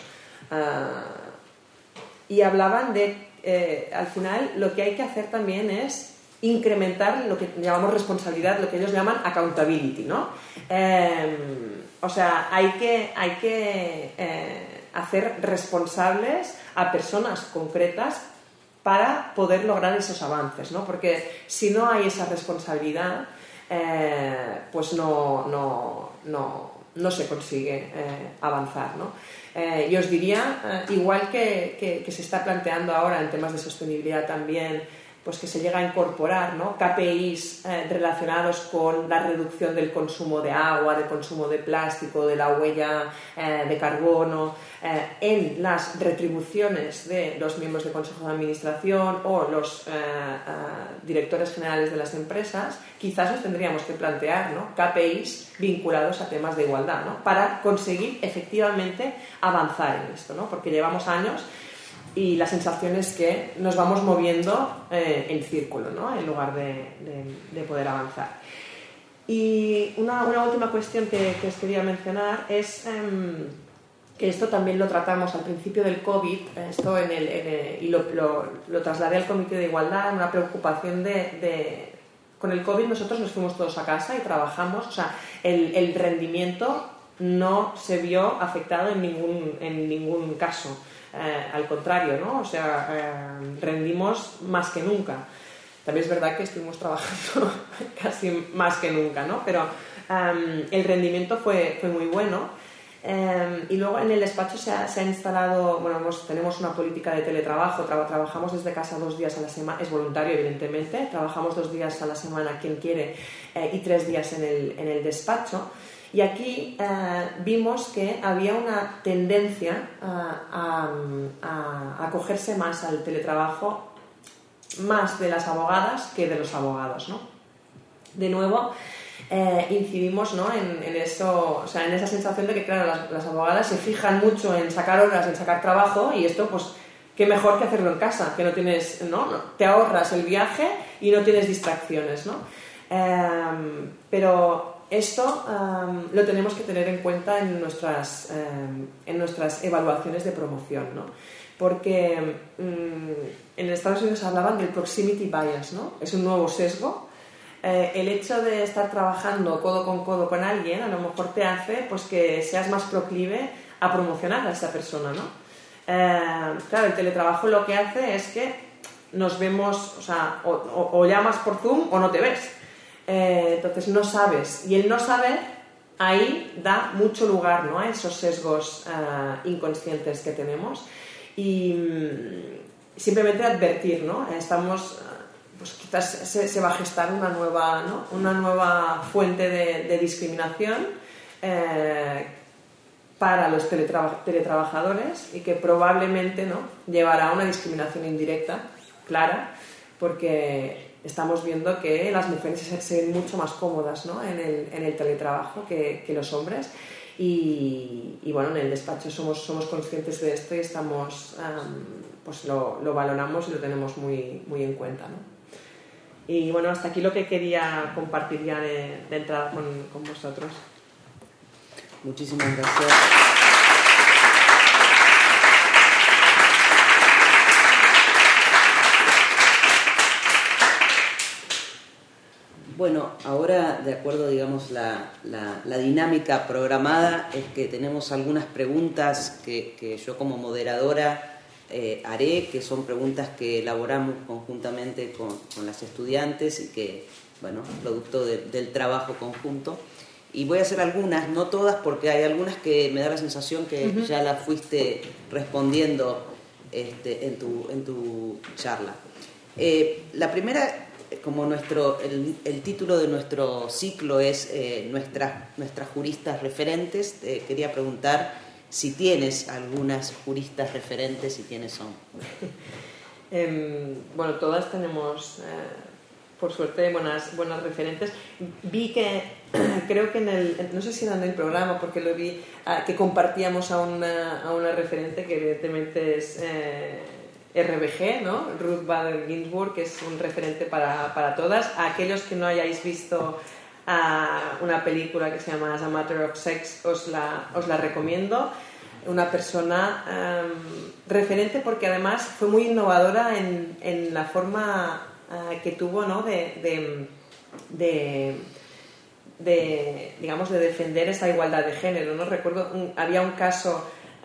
[SPEAKER 2] Y hablaban de, al final, lo que hay que hacer también es incrementar lo que llamamos responsabilidad, lo que ellos llaman accountability, ¿no? O sea, hay que hacer responsables a personas concretas para poder lograr esos avances, ¿no? Porque si no hay esa responsabilidad, pues no se consigue avanzar, ¿no? Yo os diría, igual que se está planteando ahora en temas de sostenibilidad también, pues que se llega a incorporar, ¿no?, KPIs relacionados con la reducción del consumo de agua, del consumo de plástico, de la huella de carbono, en las retribuciones de los miembros del Consejo de Administración o los directores generales de las empresas. Quizás nos tendríamos que plantear, ¿no?, KPIs vinculados a temas de igualdad, ¿no?, para conseguir efectivamente avanzar en esto, ¿no?, porque llevamos años y la sensación es que nos vamos moviendo en círculo, ¿no? En lugar de poder avanzar. Y una última cuestión que os quería mencionar es que esto también lo tratamos al principio del COVID, esto y lo trasladé al Comité de Igualdad, una preocupación con el COVID nosotros nos fuimos todos a casa y trabajamos, o sea, el rendimiento no se vio afectado en ningún caso, al contrario, ¿no? O sea, rendimos más que nunca. También es verdad que estuvimos trabajando casi más que nunca, ¿no? Pero el rendimiento fue muy bueno. Y luego en el despacho se ha instalado, bueno, tenemos una política de teletrabajo, trabajamos desde casa 2 días a la semana, es voluntario evidentemente, trabajamos 2 días a la semana quien quiere y 3 días en el despacho. Y aquí vimos que había una tendencia a acogerse más al teletrabajo, más de las abogadas que de los abogados, ¿no? De nuevo, incidimos, ¿no? en eso, o sea, en esa sensación de que, claro, las abogadas se fijan mucho en sacar horas, en sacar trabajo, y esto, pues, qué mejor que hacerlo en casa, que no tienes, ¿no? Te ahorras el viaje y no tienes distracciones, ¿no? Pero esto lo tenemos que tener en cuenta en nuestras evaluaciones de promoción, ¿no? Porque en Estados Unidos hablaban del proximity bias, ¿no? Es un nuevo sesgo. El hecho de estar trabajando codo con alguien a lo mejor te hace, pues, que seas más proclive a promocionar a esa persona, ¿no? Claro, el teletrabajo lo que hace es que nos vemos, o sea, o llamas por Zoom o no te ves. Entonces no sabes, y el no saber ahí da mucho lugar, ¿no? A esos sesgos inconscientes que tenemos. Y simplemente advertir, ¿no? Estamos, pues quizás se va a gestar una nueva, ¿no? Una nueva fuente de discriminación para los teletrabajadores, y que probablemente, ¿no? Llevará a una discriminación indirecta, clara, porque estamos viendo que las mujeres se ven mucho más cómodas, ¿no? en el teletrabajo que los hombres. Y bueno, en el despacho somos conscientes de esto y estamos, pues lo valoramos y lo tenemos muy, muy en cuenta, ¿no? Y bueno, hasta aquí lo que quería compartir ya de entrada con vosotros.
[SPEAKER 1] Muchísimas gracias. Bueno, ahora, de acuerdo, digamos, la dinámica programada es que tenemos algunas preguntas que yo como moderadora haré, que son preguntas que elaboramos conjuntamente con las estudiantes y que, bueno, producto del trabajo conjunto. Y voy a hacer algunas, no todas, porque hay algunas que me da la sensación que ya las fuiste respondiendo en tu charla. La primera, como el título de nuestro ciclo es nuestras juristas referentes, quería preguntar si tienes algunas juristas referentes y quiénes son.
[SPEAKER 2] Bueno, todas tenemos, por suerte, buenas referentes. Vi que, creo que no sé si era en el programa, porque lo vi, que compartíamos a una referente que evidentemente es RBG, ¿no? Ruth Bader Ginsburg, que es un referente para todas. A aquellos que no hayáis visto una película que se llama As a Matter of Sex, os la recomiendo. Una persona referente, porque además fue muy innovadora en la forma que tuvo, ¿no? digamos, de defender esa igualdad de género, ¿no? Recuerdo, había un caso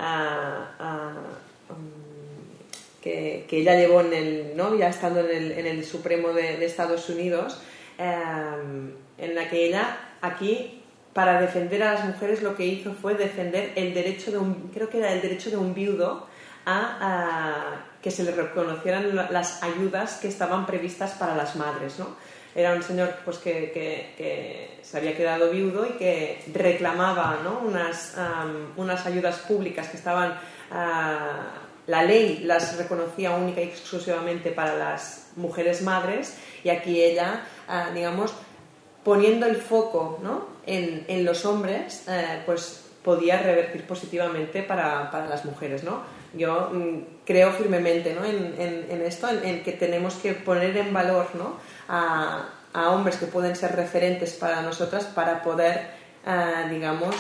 [SPEAKER 2] que ella llevó ya estando en el Supremo de Estados Unidos, en la que ella aquí, para defender a las mujeres, lo que hizo fue defender el derecho creo que era el derecho de un viudo a que se le reconocieran las ayudas que estaban previstas para las madres, ¿no? Era un señor, pues, que se había quedado viudo y que reclamaba, ¿no? unas ayudas públicas que estaban, la ley las reconocía única y exclusivamente para las mujeres madres, y aquí ella, digamos, poniendo el foco, ¿no? en los hombres, pues podía revertir positivamente para las mujeres, ¿no? yo creo firmemente, ¿no? en esto, en que tenemos que poner en valor, ¿no? a hombres que pueden ser referentes para nosotras para poder, digamos,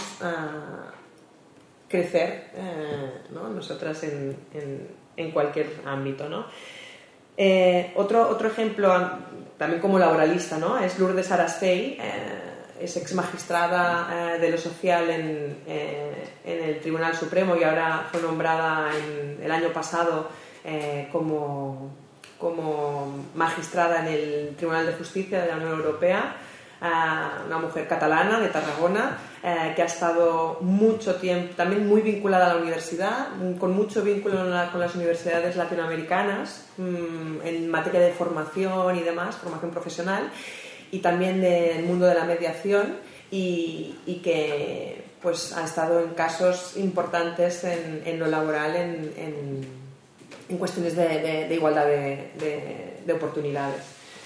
[SPEAKER 2] crecer, ¿no? Nosotras en cualquier ámbito, ¿no? Otro ejemplo, también como laboralista, ¿no? Es Lourdes Arastey, es ex magistrada de lo social en el Tribunal Supremo y ahora fue nombrada el año pasado como magistrada en el Tribunal de Justicia de la Unión Europea, una mujer catalana de Tarragona que ha estado mucho tiempo, también muy vinculada a la universidad, con mucho vínculo con las universidades latinoamericanas en materia de formación y demás, formación profesional, y también del mundo de la mediación, y que pues ha estado en casos importantes en lo laboral en cuestiones de igualdad de oportunidades.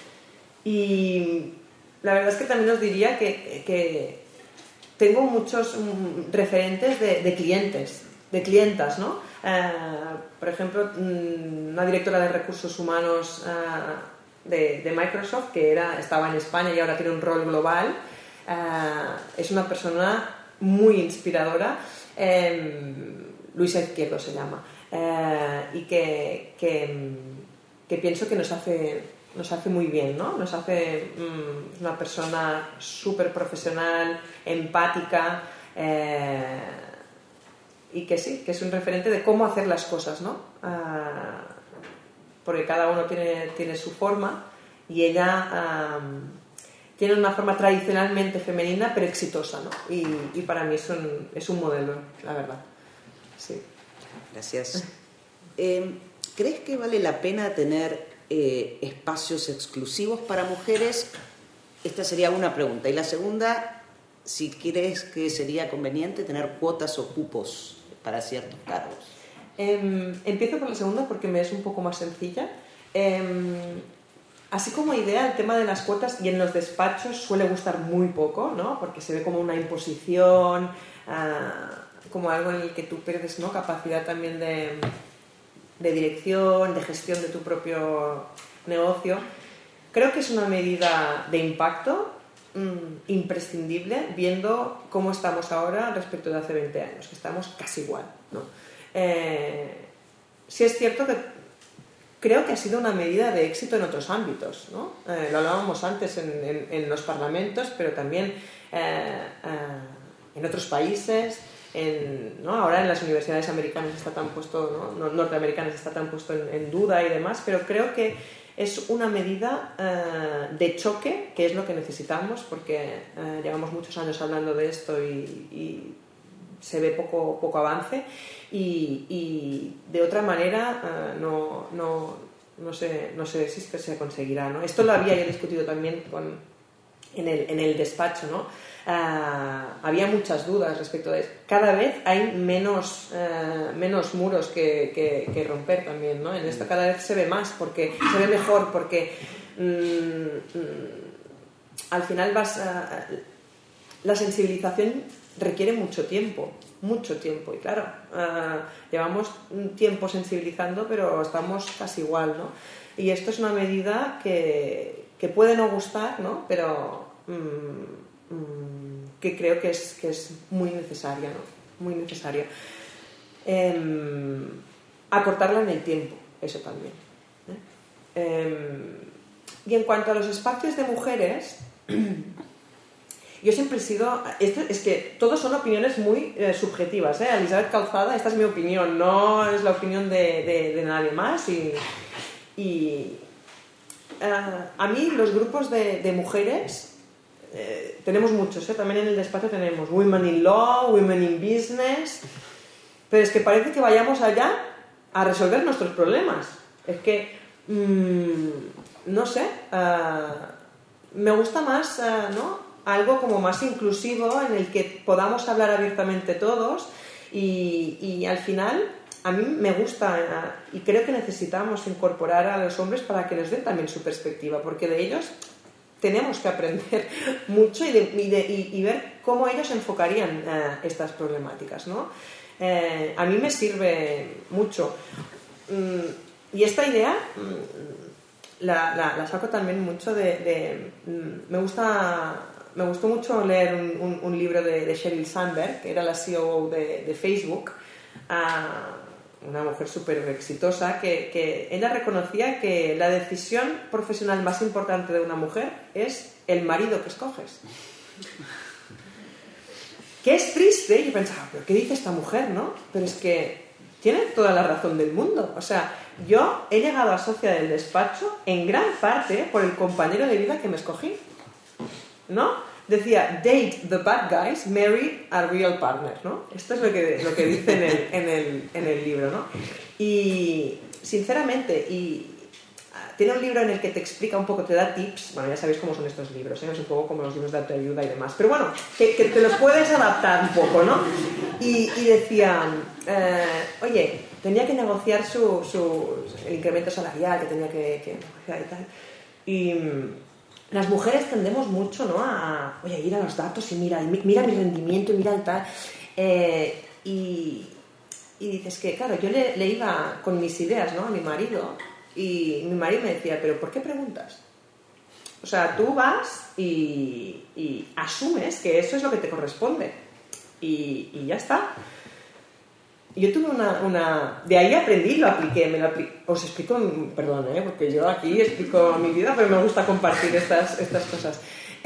[SPEAKER 2] Y la verdad es que también os diría que tengo muchos referentes de clientes, de clientas, ¿no? Por ejemplo, una directora de recursos humanos de Microsoft que estaba en España y ahora tiene un rol global, es una persona muy inspiradora, Luisa Izquierdo se llama, y que pienso que nos hace muy bien, ¿no? Nos hace una persona súper profesional, empática, y que sí, que es un referente de cómo hacer las cosas, ¿no? Porque cada uno tiene su forma, y ella tiene una forma tradicionalmente femenina pero exitosa, ¿no? Y para mí es un modelo, la verdad. Sí.
[SPEAKER 1] Gracias. ¿Crees que vale la pena tener espacios exclusivos para mujeres? Esta sería una pregunta. Y la segunda, si crees que sería conveniente tener cuotas o cupos para ciertos cargos.
[SPEAKER 2] Empiezo por la segunda porque me es un poco más sencilla. Así como idea, el tema de las cuotas y en los despachos suele gustar muy poco, ¿no? Porque se ve como una imposición, como algo en el que tú pierdes, ¿no? Capacidad también de dirección, de gestión de tu propio negocio. Creo que es una medida de impacto imprescindible, viendo cómo estamos ahora respecto de hace 20 años, que estamos casi igual, ¿no? Sí es cierto que creo que ha sido una medida de éxito en otros ámbitos, ¿no? Lo hablábamos antes en los parlamentos, pero también en otros países, ¿no? Ahora en las universidades americanas está tan puesto, ¿no? Norteamericanas está tan puesto en duda y demás, pero creo que es una medida de choque, que es lo que necesitamos, porque llevamos muchos años hablando de esto y se ve poco avance, y de otra manera no sé si es que se conseguirá, ¿no? Esto lo había yo discutido también en el despacho, ¿no? Había muchas dudas respecto de eso. Cada vez hay menos muros que romper también, ¿no? En esto cada vez se ve más, porque se ve mejor, porque al final la sensibilización requiere mucho tiempo, y claro, llevamos un tiempo sensibilizando, pero estamos casi igual, ¿no? Y esto es una medida que puede no gustar, ¿no? Pero que creo que es muy necesaria, ¿no? Muy necesaria. Acortarla en el tiempo, eso también, y en cuanto a los espacios de mujeres, yo siempre he sido... Esto es que todos son opiniones muy subjetivas, ¿eh? Elisabet Calzada, esta es mi opinión, no es la opinión de nadie más, y a mí los grupos de mujeres tenemos muchos, también en el despacho tenemos Women in Law, Women in Business, pero es que parece que vayamos allá a resolver nuestros problemas. Es que no sé, me gusta más, ¿no? Algo como más inclusivo, en el que podamos hablar abiertamente todos, y al final a mí me gusta, y creo que necesitamos incorporar a los hombres para que nos den también su perspectiva, porque de ellos tenemos que aprender mucho y ver cómo ellos enfocarían estas problemáticas, ¿no? A mí me sirve mucho. Y esta idea la saco también mucho me gustó mucho leer un libro de Sheryl Sandberg, que era la CEO de Facebook, una mujer súper exitosa, que ella reconocía que la decisión profesional más importante de una mujer es el marido que escoges. Que es triste, y yo pensaba, ¿pero qué dice esta mujer, no? Pero es que tiene toda la razón del mundo. O sea, yo he llegado a socia del despacho en gran parte por el compañero de vida que me escogí, ¿no? Decía, date the bad guys, marry a real partner, ¿no? Esto es lo que dice en el libro, ¿no? Y, sinceramente, tiene un libro en el que te explica un poco, te da tips. Bueno, ya sabéis cómo son estos libros, ¿eh? Es un poco como los libros de autoayuda y demás. Pero bueno, que te los puedes adaptar un poco, ¿no? Y decían, oye, tenía que negociar el incremento salarial que tenía que negociar y tal. Y las mujeres tendemos mucho, ¿no? Oye, ir a los datos y mira mi rendimiento y mira el tal. Y dices que, claro, yo le iba con mis ideas, ¿no? A mi marido. Y mi marido me decía, ¿pero por qué preguntas? O sea, tú vas y asumes que eso es lo que te corresponde. Y ya está. Yo tuve de ahí aprendí, lo apliqué, os explico, perdón, porque yo aquí explico mi vida, pero me gusta compartir estas cosas.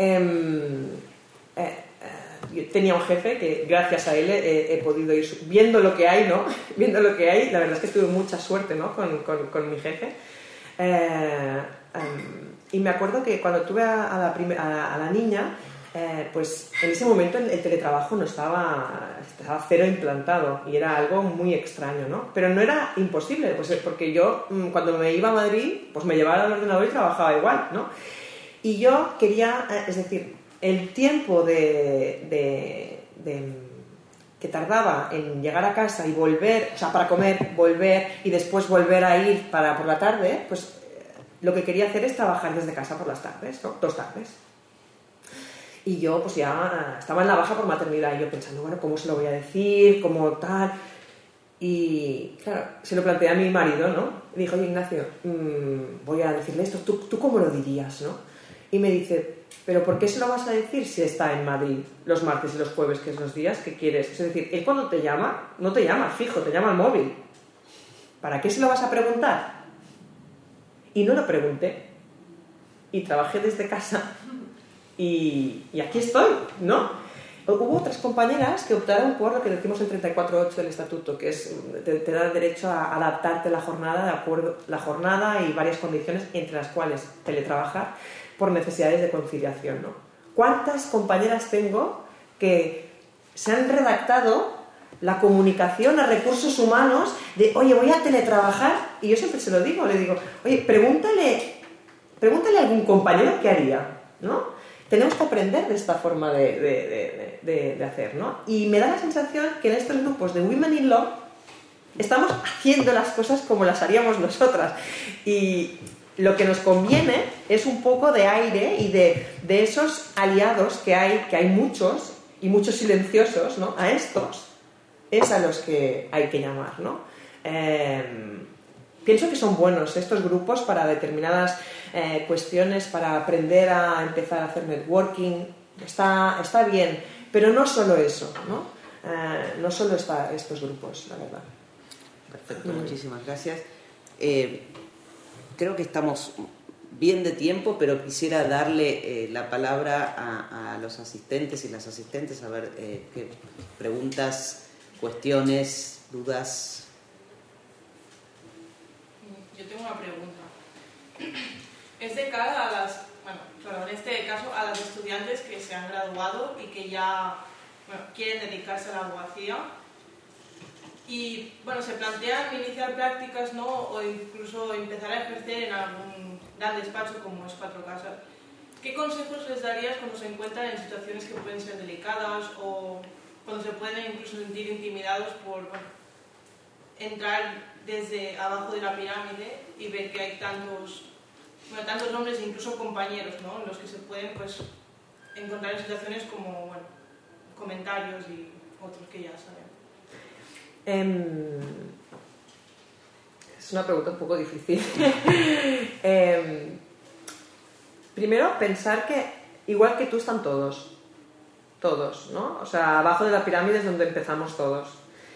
[SPEAKER 2] Yo tenía un jefe que gracias a él he podido ir viendo lo que hay, ¿no? Viendo lo que hay, la verdad es que tuve mucha suerte, ¿no? con mi jefe. Y me acuerdo que cuando tuve a la niña, pues en ese momento el teletrabajo no estaba cero implantado y era algo muy extraño, ¿no? Pero no era imposible, pues porque yo cuando me iba a Madrid, pues me llevaba al ordenador y trabajaba igual, ¿no? Y yo quería, es decir, el tiempo que tardaba en llegar a casa y volver, o sea, para comer, volver y después volver a ir por la tarde, pues lo que quería hacer es trabajar desde casa por las tardes, ¿no? 2 tardes. Y yo pues ya estaba en la baja por maternidad y yo pensando, bueno, ¿cómo se lo voy a decir? ¿Cómo tal? Y claro, se lo planteé a mi marido, ¿no? Y dijo, oye, Ignacio, voy a decirle esto, ¿tú cómo lo dirías, no? Y me dice, ¿pero por qué se lo vas a decir si está en Madrid los martes y los jueves, que es los días que quieres? Es decir, él cuando te llama, no te llama fijo, te llama al móvil. ¿Para qué se lo vas a preguntar? Y no lo pregunté. Y trabajé desde casa. Y aquí estoy, ¿no? Hubo otras compañeras que optaron por lo que decimos el 34.8 del estatuto, que es te da derecho a adaptarte la jornada de acuerdo, la jornada y varias condiciones, entre las cuales teletrabajar por necesidades de conciliación, ¿no? ¿Cuántas compañeras tengo que se han redactado la comunicación a recursos humanos de, oye, voy a teletrabajar? Y yo siempre se lo digo, le digo, oye, pregúntale a algún compañero qué haría, ¿no? Tenemos que aprender de esta forma de hacer, ¿no? Y me da la sensación que en estos grupos de Women in Law estamos haciendo las cosas como las haríamos nosotras. Y lo que nos conviene es un poco de aire y de esos aliados que hay muchos, y muchos silenciosos, ¿no? A estos es a los que hay que llamar, ¿no? Pienso que son buenos estos grupos para determinadas cuestiones, para aprender a empezar a hacer networking. Está bien, pero no solo eso, ¿no? No solo estos grupos, la verdad.
[SPEAKER 1] Perfecto, muchísimas gracias. Creo que estamos bien de tiempo, pero quisiera darle la palabra a los asistentes y las asistentes, a ver qué preguntas, cuestiones, dudas.
[SPEAKER 3] Yo tengo una pregunta. Es de cara a en este caso a las estudiantes que se han graduado y que ya quieren dedicarse a la abogacía y se plantean iniciar prácticas, ¿no? O incluso empezar a ejercer en algún gran despacho como es Cuatro Casas. ¿Qué consejos les darías cuando se encuentran en situaciones que pueden ser delicadas o cuando se pueden incluso sentir intimidados por entrar desde abajo de la pirámide y ver que hay tantos nombres e incluso compañeros, ¿no? En los que se pueden encontrar en situaciones como comentarios y otros que ya saben?
[SPEAKER 2] Es una pregunta un poco difícil. Primero, pensar que igual que tú están todos, ¿no? O sea, abajo de la pirámide es donde empezamos todos.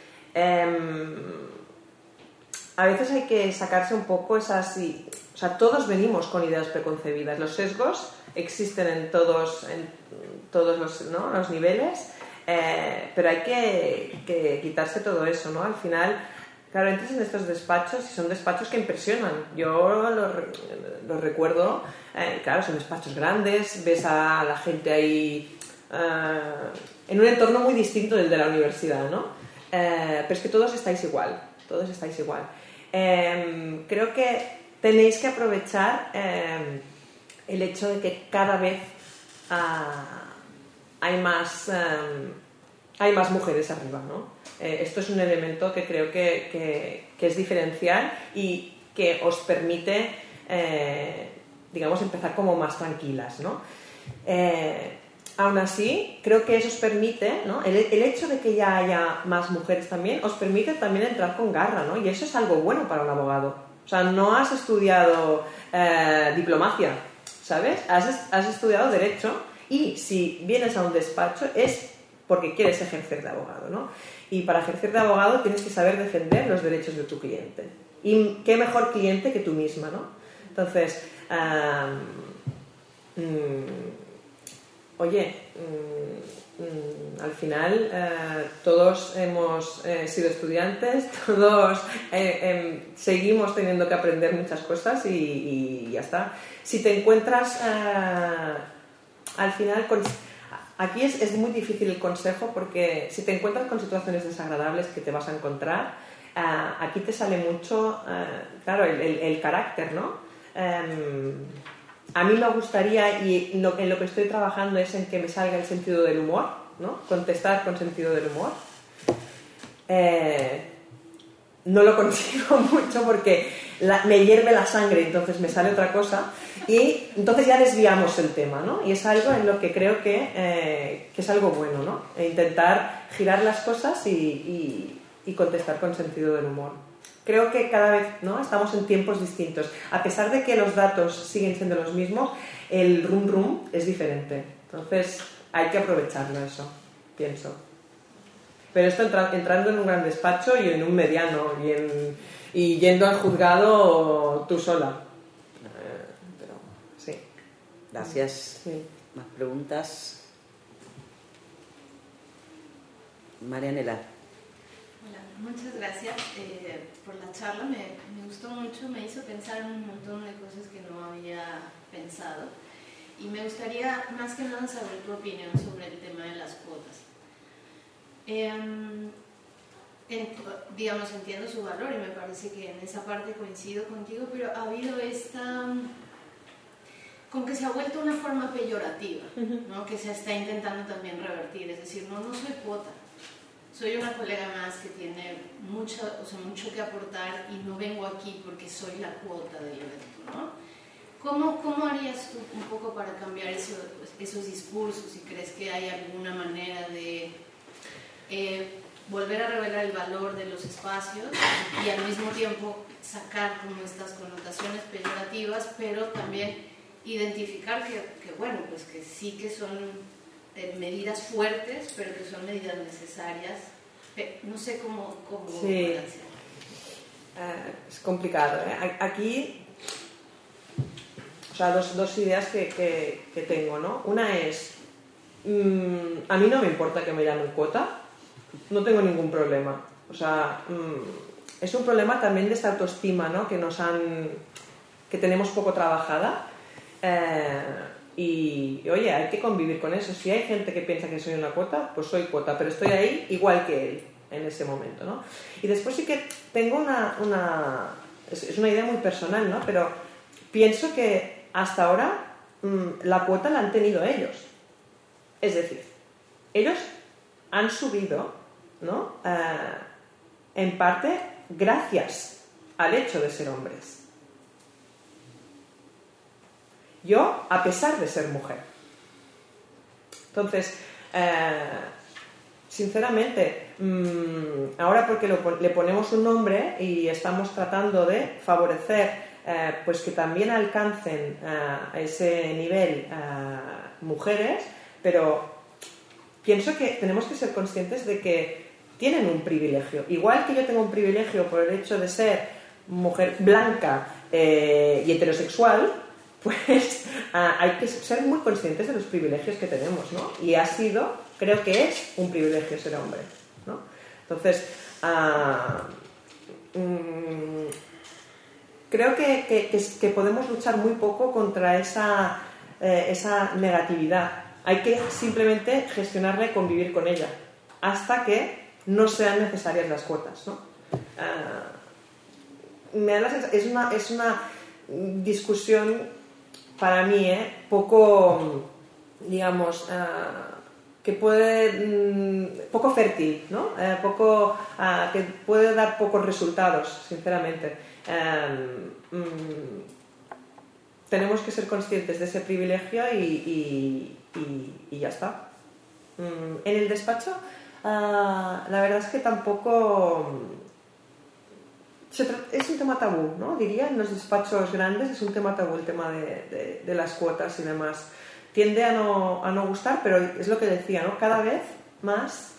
[SPEAKER 2] A veces hay que sacarse un poco esas... O sea, todos venimos con ideas preconcebidas. Los sesgos existen en todos los, ¿no?, los niveles, pero hay que quitarse todo eso, ¿no? Al final, claro, entras en estos despachos y son despachos que impresionan. Yo los recuerdo, claro, son despachos grandes, ves a la gente ahí en un entorno muy distinto del de la universidad, ¿no? Pero es que todos estáis igual. Creo que tenéis que aprovechar el hecho de que cada vez hay más mujeres arriba, ¿no? Esto es un elemento que creo que es diferencial y que os permite, digamos, empezar como más tranquilas, ¿no? Aún así, creo que eso os permite, ¿no? El hecho de que ya haya más mujeres también os permite también entrar con garra, ¿no? Y eso es algo bueno para un abogado. O sea, no has estudiado diplomacia, ¿sabes? Has estudiado Derecho y si vienes a un despacho es porque quieres ejercer de abogado, ¿no? Y para ejercer de abogado tienes que saber defender los derechos de tu cliente. Y qué mejor cliente que tú misma, ¿no? Entonces, oye, al final todos hemos sido estudiantes, todos seguimos teniendo que aprender muchas cosas y ya está. Si te encuentras al final aquí es muy difícil el consejo porque si te encuentras con situaciones desagradables que te vas a encontrar, aquí te sale mucho, claro, el carácter, ¿no? A mí me gustaría, y en lo que estoy trabajando es en que me salga el sentido del humor, ¿no? Contestar con sentido del humor. No lo consigo mucho porque me hierve la sangre, entonces me sale otra cosa y entonces ya desviamos el tema, ¿no? Y es algo en lo que creo que es algo bueno, ¿no? Intentar girar las cosas y contestar con sentido del humor. Creo que cada vez, ¿no?, estamos en tiempos distintos. A pesar de que los datos siguen siendo los mismos, el rum es diferente. Entonces hay que aprovecharlo eso, pienso. Pero esto entrando en un gran despacho y en un mediano y yendo al juzgado tú sola. Pero sí.
[SPEAKER 1] Gracias.
[SPEAKER 2] Sí.
[SPEAKER 1] ¿Más preguntas? Marianela.
[SPEAKER 4] Hola, muchas gracias por la charla. Me gustó mucho, me hizo pensar en un montón de cosas que no había pensado. Y me gustaría más que nada saber tu opinión sobre el tema de las cuotas. Digamos, entiendo su valor y me parece que en esa parte coincido contigo, pero ha habido como que se ha vuelto una forma peyorativa, ¿no? Que se está intentando también revertir, es decir, no soy cuota, soy una colega más que tiene mucho que aportar y no vengo aquí porque soy la cuota del evento, ¿no? ¿Cómo harías tú un poco para cambiar esos discursos? ¿Y crees que hay alguna manera de volver a revelar el valor de los espacios y al mismo tiempo sacar como estas connotaciones peyorativas, pero también identificar que bueno, pues que sí que son medidas fuertes, pero que son medidas necesarias? No sé cómo
[SPEAKER 2] sí. Es complicado, ¿eh? Aquí, o sea, dos ideas que tengo, ¿no? Una es, a mí no me importa que me llamen cuota, no tengo ningún problema. O sea, es un problema también de esta autoestima, ¿no? Que tenemos poco trabajada. Y oye, hay que convivir con eso. Si hay gente que piensa que soy una cuota, pues soy cuota, pero estoy ahí igual que él en ese momento, ¿no? Y después sí que tengo es una idea muy personal, ¿no? Pero pienso que hasta ahora la cuota la han tenido ellos. Es decir, ellos han subido, ¿no? En parte gracias al hecho de ser hombres. Yo, a pesar de ser mujer. Entonces, sinceramente, ahora porque le ponemos un nombre y estamos tratando de favorecer pues que también alcancen a ese nivel mujeres, pero pienso que tenemos que ser conscientes de que tienen un privilegio. Igual que yo tengo un privilegio por el hecho de ser mujer blanca y heterosexual, pues hay que ser muy conscientes de los privilegios que tenemos, ¿no? Y creo que es un privilegio ser hombre, ¿no? Entonces, creo que podemos luchar muy poco contra esa negatividad. Hay que simplemente gestionarla y convivir con ella hasta que no sean necesarias las cuotas, ¿no? Me da la sensación, es una discusión para mí poco, digamos, que puede poco fértil, ¿no? Que puede dar pocos resultados, sinceramente. Tenemos que ser conscientes de ese privilegio y ya está. En el despacho, la verdad es que tampoco es un tema tabú, ¿no? Diría, en los despachos grandes es un tema tabú el tema de las cuotas y demás. Tiende a no gustar, pero es lo que decía, ¿no? Cada vez más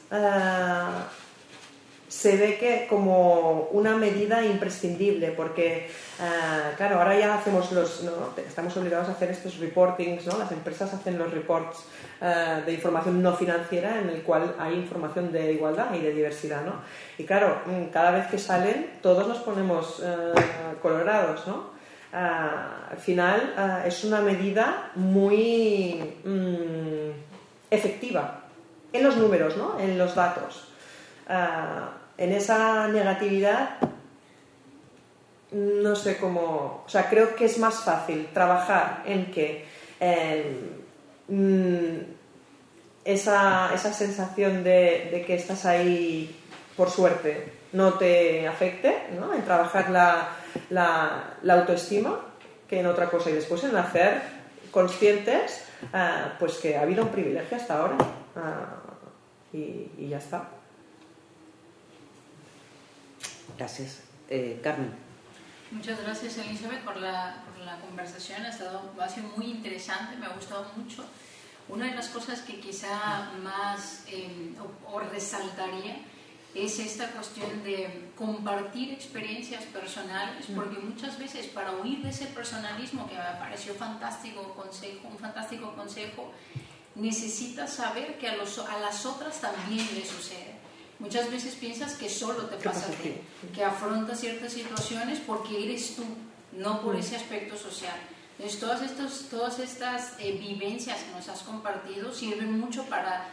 [SPEAKER 2] se ve que como una medida imprescindible, porque claro, ahora ya hacemos estamos obligados a hacer estos reportings, ¿no? Las empresas hacen los reports de información no financiera en el cual hay información de igualdad y de diversidad, ¿no? Y claro, cada vez que salen todos nos ponemos colorados, ¿no? Al final es una medida muy efectiva en los números, ¿no? En los datos. En esa negatividad no sé cómo, o sea, creo que es más fácil trabajar en que esa sensación de que estás ahí por suerte no te afecte, ¿no? En trabajar la autoestima que en otra cosa, y después en hacer conscientes pues que ha habido un privilegio hasta ahora y ya está.
[SPEAKER 1] Gracias. Carmen.
[SPEAKER 5] Muchas gracias, Elizabeth, por la conversación. Ha sido muy interesante, me ha gustado mucho. Una de las cosas que quizá más o resaltaría es esta cuestión de compartir experiencias personales, porque muchas veces para huir de ese personalismo, que me pareció un fantástico consejo, necesitas saber que a las otras también les sucede. Muchas veces piensas que solo te pasa a ti, que afrontas ciertas situaciones porque eres tú, no por ese aspecto social. Entonces, todas estas vivencias que nos has compartido sirven mucho para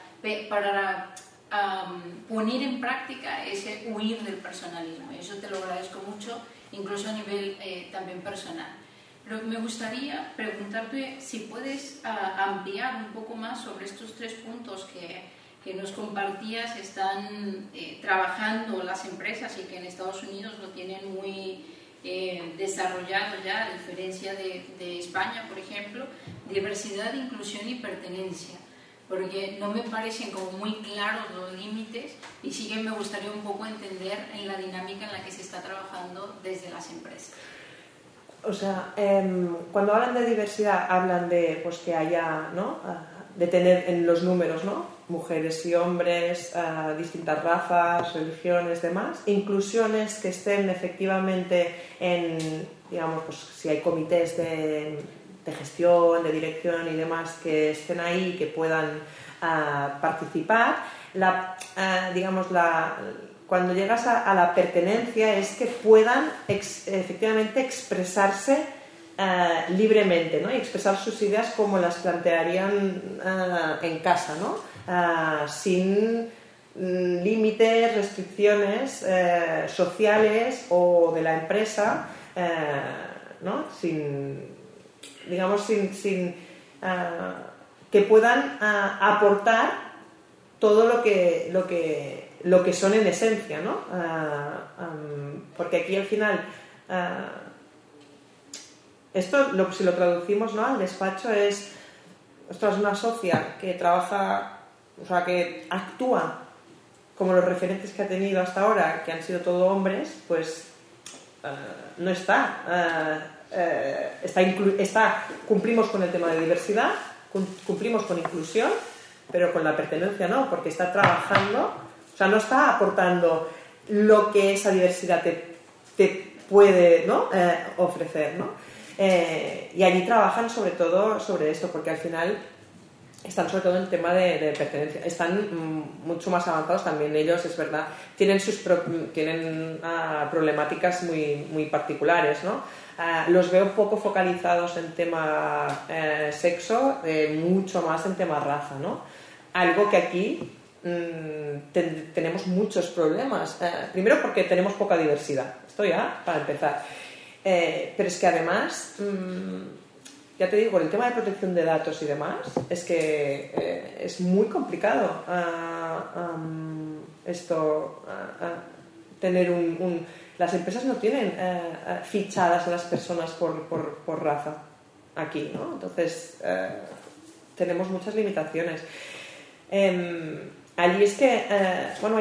[SPEAKER 5] poner en práctica ese huir del personalismo. Eso te lo agradezco mucho, incluso a nivel también personal. Pero me gustaría preguntarte si puedes ampliar un poco más sobre estos 3 puntos que nos compartías. Están trabajando las empresas y que en Estados Unidos lo tienen muy desarrollado ya, a diferencia de España, por ejemplo, diversidad, inclusión y pertenencia, porque no me parecen como muy claros los límites, y sí que me gustaría un poco entender en la dinámica en la que se está trabajando desde las empresas.
[SPEAKER 2] O sea, cuando hablan de diversidad hablan de pues que haya, ¿no? De tener en los números, ¿no? Mujeres y hombres, distintas razas, religiones, demás. Inclusiones que estén efectivamente en, digamos, pues si hay comités de gestión, de dirección y demás que estén ahí, que puedan participar. Cuando llegas a la pertenencia es que puedan efectivamente expresarse libremente, ¿no? Y expresar sus ideas como las plantearían en casa, ¿no? Sin límites, restricciones sociales o de la empresa, ¿no? Que puedan aportar todo lo que son en esencia, ¿no? Porque aquí al final esto, si lo traducimos, ¿no? Al despacho es una socia que trabaja, o sea, que actúa como los referentes que ha tenido hasta ahora, que han sido todo hombres, pues no está. Cumplimos con el tema de diversidad, cumplimos con inclusión, pero con la pertenencia no, porque está trabajando, o sea, no está aportando lo que esa diversidad te puede, ¿no? Ofrecer, ¿no? Y allí trabajan sobre todo sobre esto, porque al final están sobre todo en el tema de pertenencia. Están mucho más avanzados también ellos, es verdad. Tienen problemáticas muy, muy particulares, ¿no? Los veo poco focalizados en tema sexo, mucho más en tema raza, ¿no? Algo que aquí tenemos muchos problemas. Primero porque tenemos poca diversidad. Esto ya, para empezar. Pero es que además... ya te digo, con el tema de protección de datos y demás, es que es muy complicado tener las empresas no tienen fichadas a las personas por raza aquí, ¿no? Entonces, tenemos muchas limitaciones. Allí es que, bueno,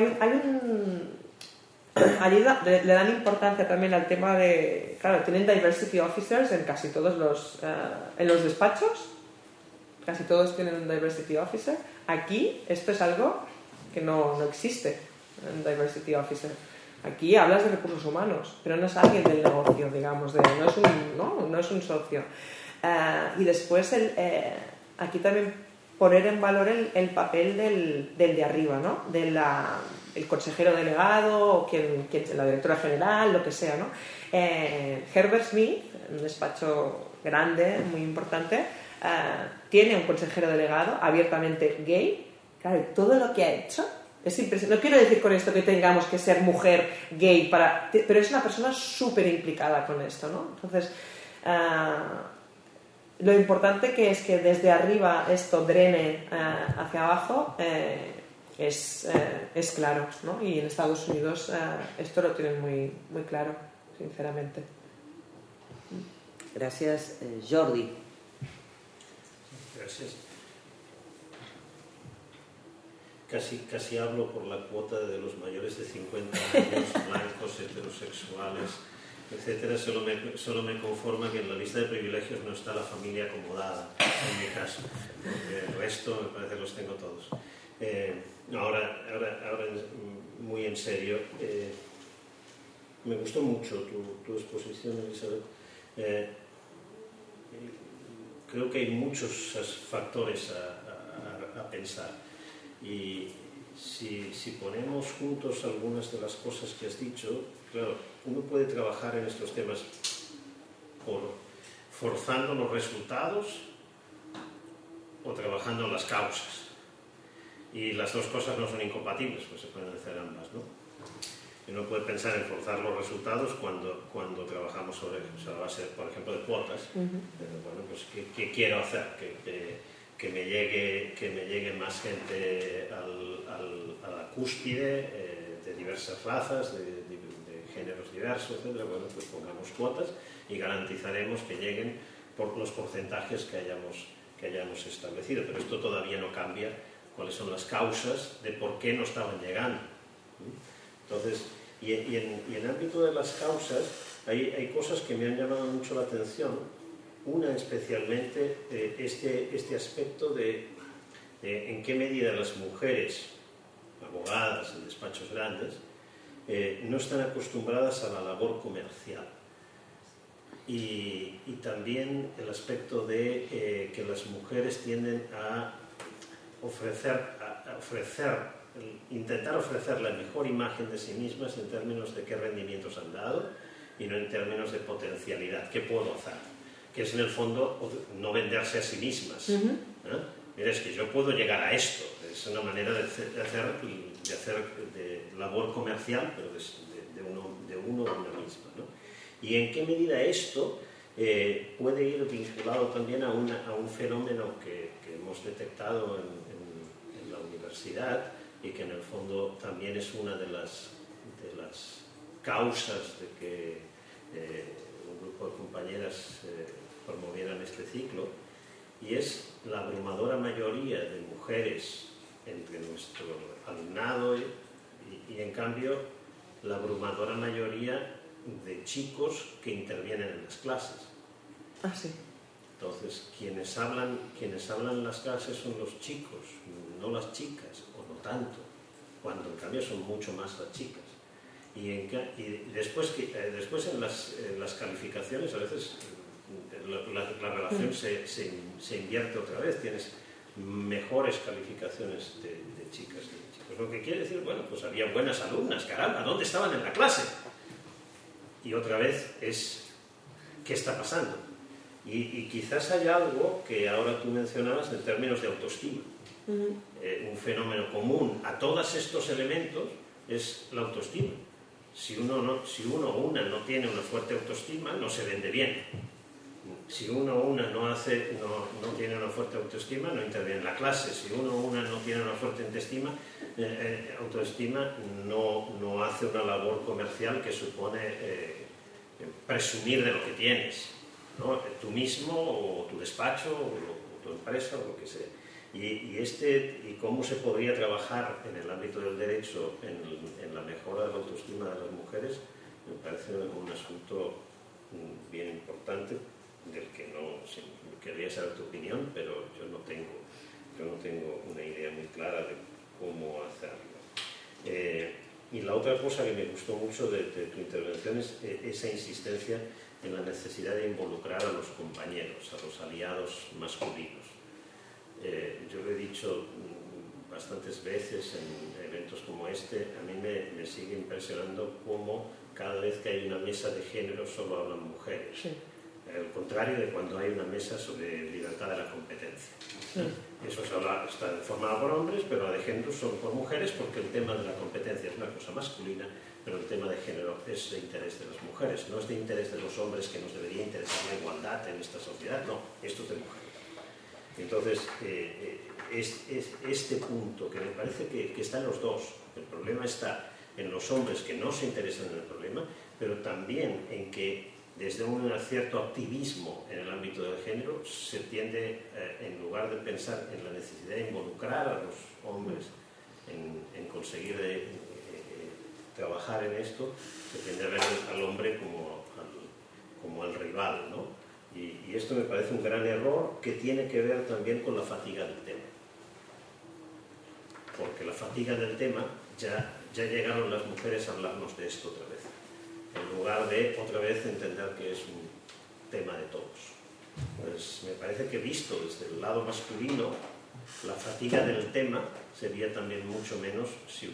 [SPEAKER 2] allí le dan importancia también al tema de... Claro, tienen diversity officers en casi todos en los despachos. Casi todos tienen un diversity officer. Aquí esto es algo que no existe, un diversity officer. Aquí hablas de recursos humanos, pero no es alguien del negocio, digamos, no es un socio. Y después aquí también poner en valor el papel del de arriba, ¿no? El consejero delegado o la directora general, lo que sea, ¿no? Herbert Smith, un despacho grande, muy importante, tiene un consejero delegado abiertamente gay. Claro, todo lo que ha hecho es impresionante. No quiero decir con esto que tengamos que ser mujer gay, pero es una persona súper implicada con esto, ¿no? Entonces, lo importante que es que desde arriba esto drene hacia abajo es claro, ¿no? Y en Estados Unidos esto lo tienen muy, muy claro, sinceramente.
[SPEAKER 1] Gracias, Jordi.
[SPEAKER 6] Gracias. Casi hablo por la cuota de los mayores de 50 años, blancos, heterosexuales, etcétera. Solo me conforma que en la lista de privilegios no está la familia acomodada, en mi caso. El resto me parece que los tengo todos. Ahora muy en serio, me gustó mucho tu exposición, Elizabeth. Creo que hay muchos factores a pensar. Y si ponemos juntos algunas de las cosas que has dicho, claro, uno puede trabajar en estos temas forzando los resultados o trabajando en las causas. Y las dos cosas no son incompatibles, pues se pueden hacer ambas, ¿no? Uno puede pensar en forzar los resultados cuando trabajamos sobre la base, por ejemplo, de cuotas. Pero bueno, pues ¿qué quiero hacer? Que me llegue más gente a la cúspide de diversas razas, de géneros diversos, etc. Bueno, pues pongamos cuotas y garantizaremos que lleguen por los porcentajes que hayamos establecido. Pero esto todavía no cambia cuáles son las causas de por qué no estaban llegando. Entonces, y en el ámbito de las causas hay cosas que me han llamado mucho la atención. Una especialmente este aspecto de en qué medida las mujeres abogadas en despachos grandes no están acostumbradas a la labor comercial. Y también el aspecto de que las mujeres tienden a intentar ofrecer la mejor imagen de sí mismas en términos de qué rendimientos han dado y no en términos de potencialidad, qué puedo hacer, que es en el fondo no venderse a sí mismas. Mira, es que yo puedo llegar a esto, es una manera de hacer de labor comercial, pero de uno o una misma, ¿no? Y en qué medida esto puede ir vinculado también a un fenómeno que hemos detectado en la universidad y que en el fondo también es una de las causas de que un grupo de compañeras promovieran este ciclo, y es la abrumadora mayoría de mujeres entre nuestro alumnado y en cambio la abrumadora mayoría de chicos que intervienen en las clases.
[SPEAKER 2] Ah, sí.
[SPEAKER 6] Entonces, quienes hablan en las clases son los chicos, no las chicas, o no tanto, cuando en cambio son mucho más las chicas. Y después en las calificaciones a veces la relación se invierte otra vez, tienes mejores calificaciones de chicas y de chicos. Lo que quiere decir, bueno, pues había buenas alumnas, caramba, ¿dónde estaban en la clase? Y otra vez es, ¿qué está pasando? Y quizás hay algo que ahora tú mencionabas en términos de autoestima. Un fenómeno común a todos estos elementos es la autoestima. Si uno o una no tiene una fuerte autoestima, no se vende bien. Si uno o una no tiene una fuerte autoestima, no interviene en la clase. Si uno o una no tiene una fuerte autoestima, no hace una labor comercial que supone presumir de lo que tienes, ¿no? Tú mismo, o tu despacho, o tu empresa, o lo que sea. Y cómo se podría trabajar en el ámbito del derecho en la mejora de la autoestima de las mujeres, me parece un asunto bien importante, del que no querría saber tu opinión, pero yo no tengo una idea muy clara de cómo hacerlo. Y la otra cosa que me gustó mucho de tu intervención es esa insistencia en la necesidad de involucrar a los compañeros, a los aliados masculinos. Yo lo he dicho bastantes veces en eventos como este, a mí me sigue impresionando cómo cada vez que hay una mesa de género solo hablan mujeres. Sí. Al contrario de cuando hay una mesa sobre libertad de la competencia. Sí. Eso está formado por hombres, pero la de género son por mujeres, porque el tema de la competencia es una cosa masculina, pero el tema de género es de interés de las mujeres, no es de interés de los hombres, que nos debería interesar la igualdad en esta sociedad, no, esto es de mujeres. Entonces, este punto que me parece que está en los dos. El problema está en los hombres que no se interesan en el problema, pero también en que desde un cierto activismo en el ámbito del género se tiende, en lugar de pensar en la necesidad de involucrar a los hombres en conseguir trabajar en esto, se tiende a ver al hombre como al rival, ¿no? Y esto me parece un gran error que tiene que ver también con la fatiga del tema. Porque la fatiga del tema, ya llegaron las mujeres a hablarnos de esto otra vez, en lugar de otra vez entender que es un tema de todos. Pues me parece que visto desde el lado masculino, la fatiga del tema sería también mucho menos si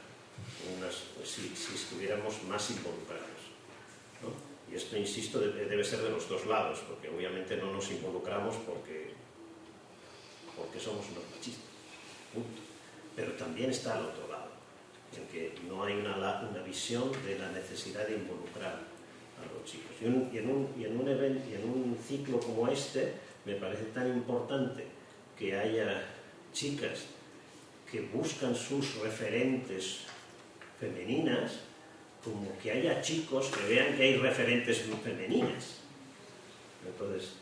[SPEAKER 6] estuviéramos más involucrados, ¿no? Y esto, insisto, debe ser de los dos lados, porque obviamente no nos involucramos porque somos unos machistas, punto. Pero también está al otro lado, en que no hay una visión de la necesidad de involucrar a los chicos. Y en un ciclo como este, me parece tan importante que haya chicas que buscan sus referentes femeninas, como que haya chicos que vean que hay referentes femeninas. Entonces,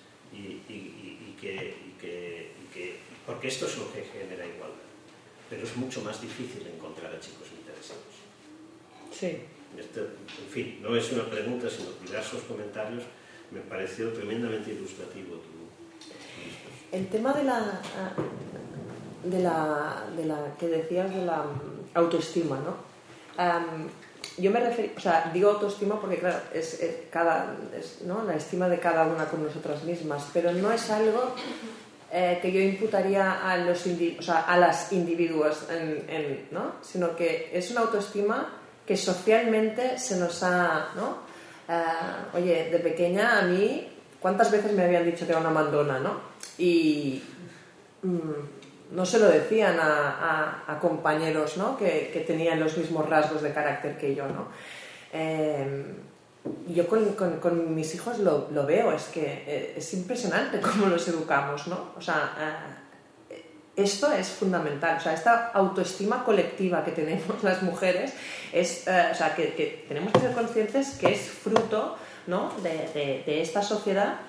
[SPEAKER 6] porque esto es lo que genera igualdad. Pero es mucho más difícil encontrar a chicos interesados.
[SPEAKER 2] Sí.
[SPEAKER 6] En fin, no es una pregunta, sino diversos comentarios. Me pareció tremendamente ilustrativo tu discurso.
[SPEAKER 2] El tema de la que decías de la autoestima, ¿no? Yo me refiero, o sea, digo autoestima porque, claro, es ¿no? La estima de cada una con nosotras mismas, pero no es algo que yo imputaría a las individuos, ¿no? Sino que es una autoestima que socialmente se nos ha, ¿no? Oye, de pequeña a mí, ¿cuántas veces me habían dicho que era una mandona, ¿no? Y no se lo decían a compañeros, ¿no? que tenían los mismos rasgos de carácter que yo, ¿no? Yo con mis hijos lo veo, es que es impresionante cómo los educamos, ¿no? O sea, esto es fundamental, o sea, esta autoestima colectiva que tenemos las mujeres es, o sea, que tenemos que ser conscientes que es fruto, ¿no? de esta sociedad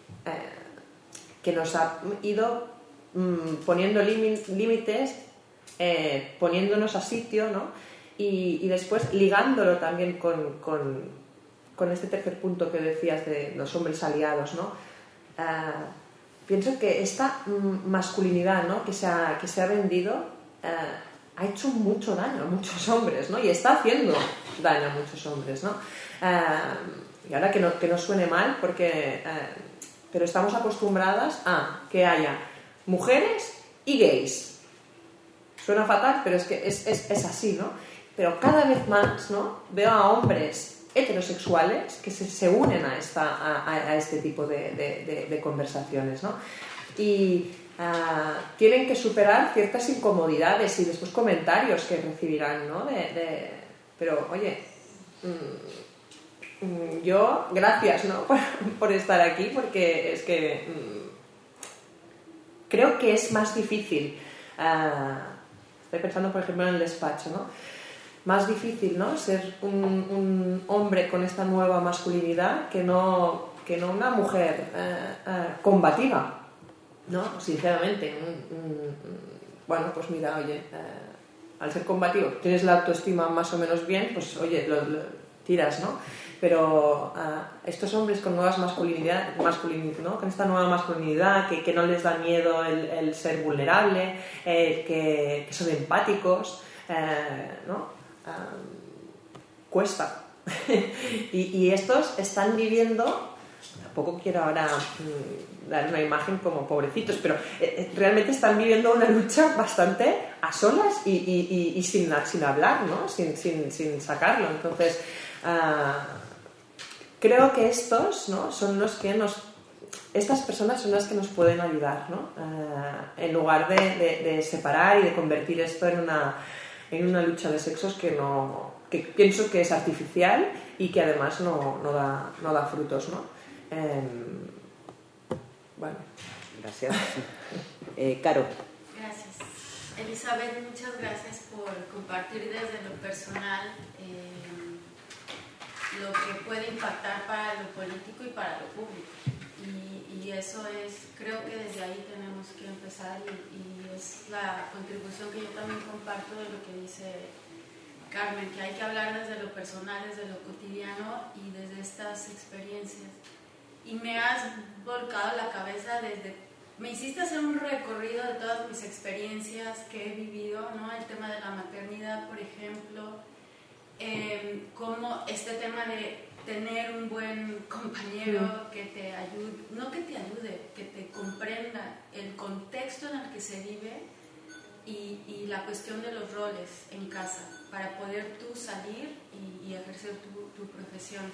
[SPEAKER 2] que nos ha ido poniendo límites poniéndonos a sitio, ¿no? Y después ligándolo también con este tercer punto que decías de los hombres aliados, ¿no? Pienso que esta masculinidad, ¿no? que se ha vendido ha hecho mucho daño a muchos hombres, ¿no? Y está haciendo daño a muchos hombres, ¿no? Y ahora que no suene mal, pero estamos acostumbradas a que haya mujeres y gays. Suena fatal, pero es que es así, ¿no? Pero cada vez más, ¿no? Veo a hombres heterosexuales que se unen a este tipo de conversaciones, ¿no? Y tienen que superar ciertas incomodidades y después comentarios que recibirán, ¿no? Pero, oye, yo, gracias, ¿no? por estar aquí, porque es que creo que es más difícil. Estoy pensando, por ejemplo, en el despacho, ¿no? Más difícil, ¿no? Ser un hombre con esta nueva masculinidad que no una mujer combativa, ¿no? Sinceramente. Bueno, pues mira, oye, al ser combativo tienes la autoestima más o menos bien, pues oye, lo tiras, ¿no? Pero estos hombres con nuevas masculinidad, ¿no? Con esta nueva masculinidad que no les da miedo el ser vulnerable, que son empáticos, ¿no? Cuesta. y estos están viviendo, tampoco quiero ahora dar una imagen como pobrecitos, pero realmente están viviendo una lucha bastante a solas y sin hablar, ¿no? sin sacarlo. Entonces creo que estos, ¿no? son los que estas personas son las que nos pueden ayudar, ¿no? En lugar de separar y de convertir esto en una lucha de sexos que pienso que es artificial y que además no da frutos, ¿no? Bueno,
[SPEAKER 1] gracias. Caro.
[SPEAKER 4] Gracias. Elizabeth, muchas gracias por compartir desde lo personal lo que puede impactar para lo político y para lo público. Y eso creo que desde ahí tenemos que empezar y es la contribución que yo también comparto de lo que dice Carmen, que hay que hablar desde lo personal, desde lo cotidiano y desde estas experiencias. Y me has volcado la cabeza me hiciste hacer un recorrido de todas mis experiencias que he vivido, ¿no? El tema de la maternidad, por ejemplo, como este tema de tener un buen compañero que te ayude, no que te ayude, que te comprenda el contexto en el que se vive y la cuestión de los roles en casa para poder tú salir y ejercer tu profesión.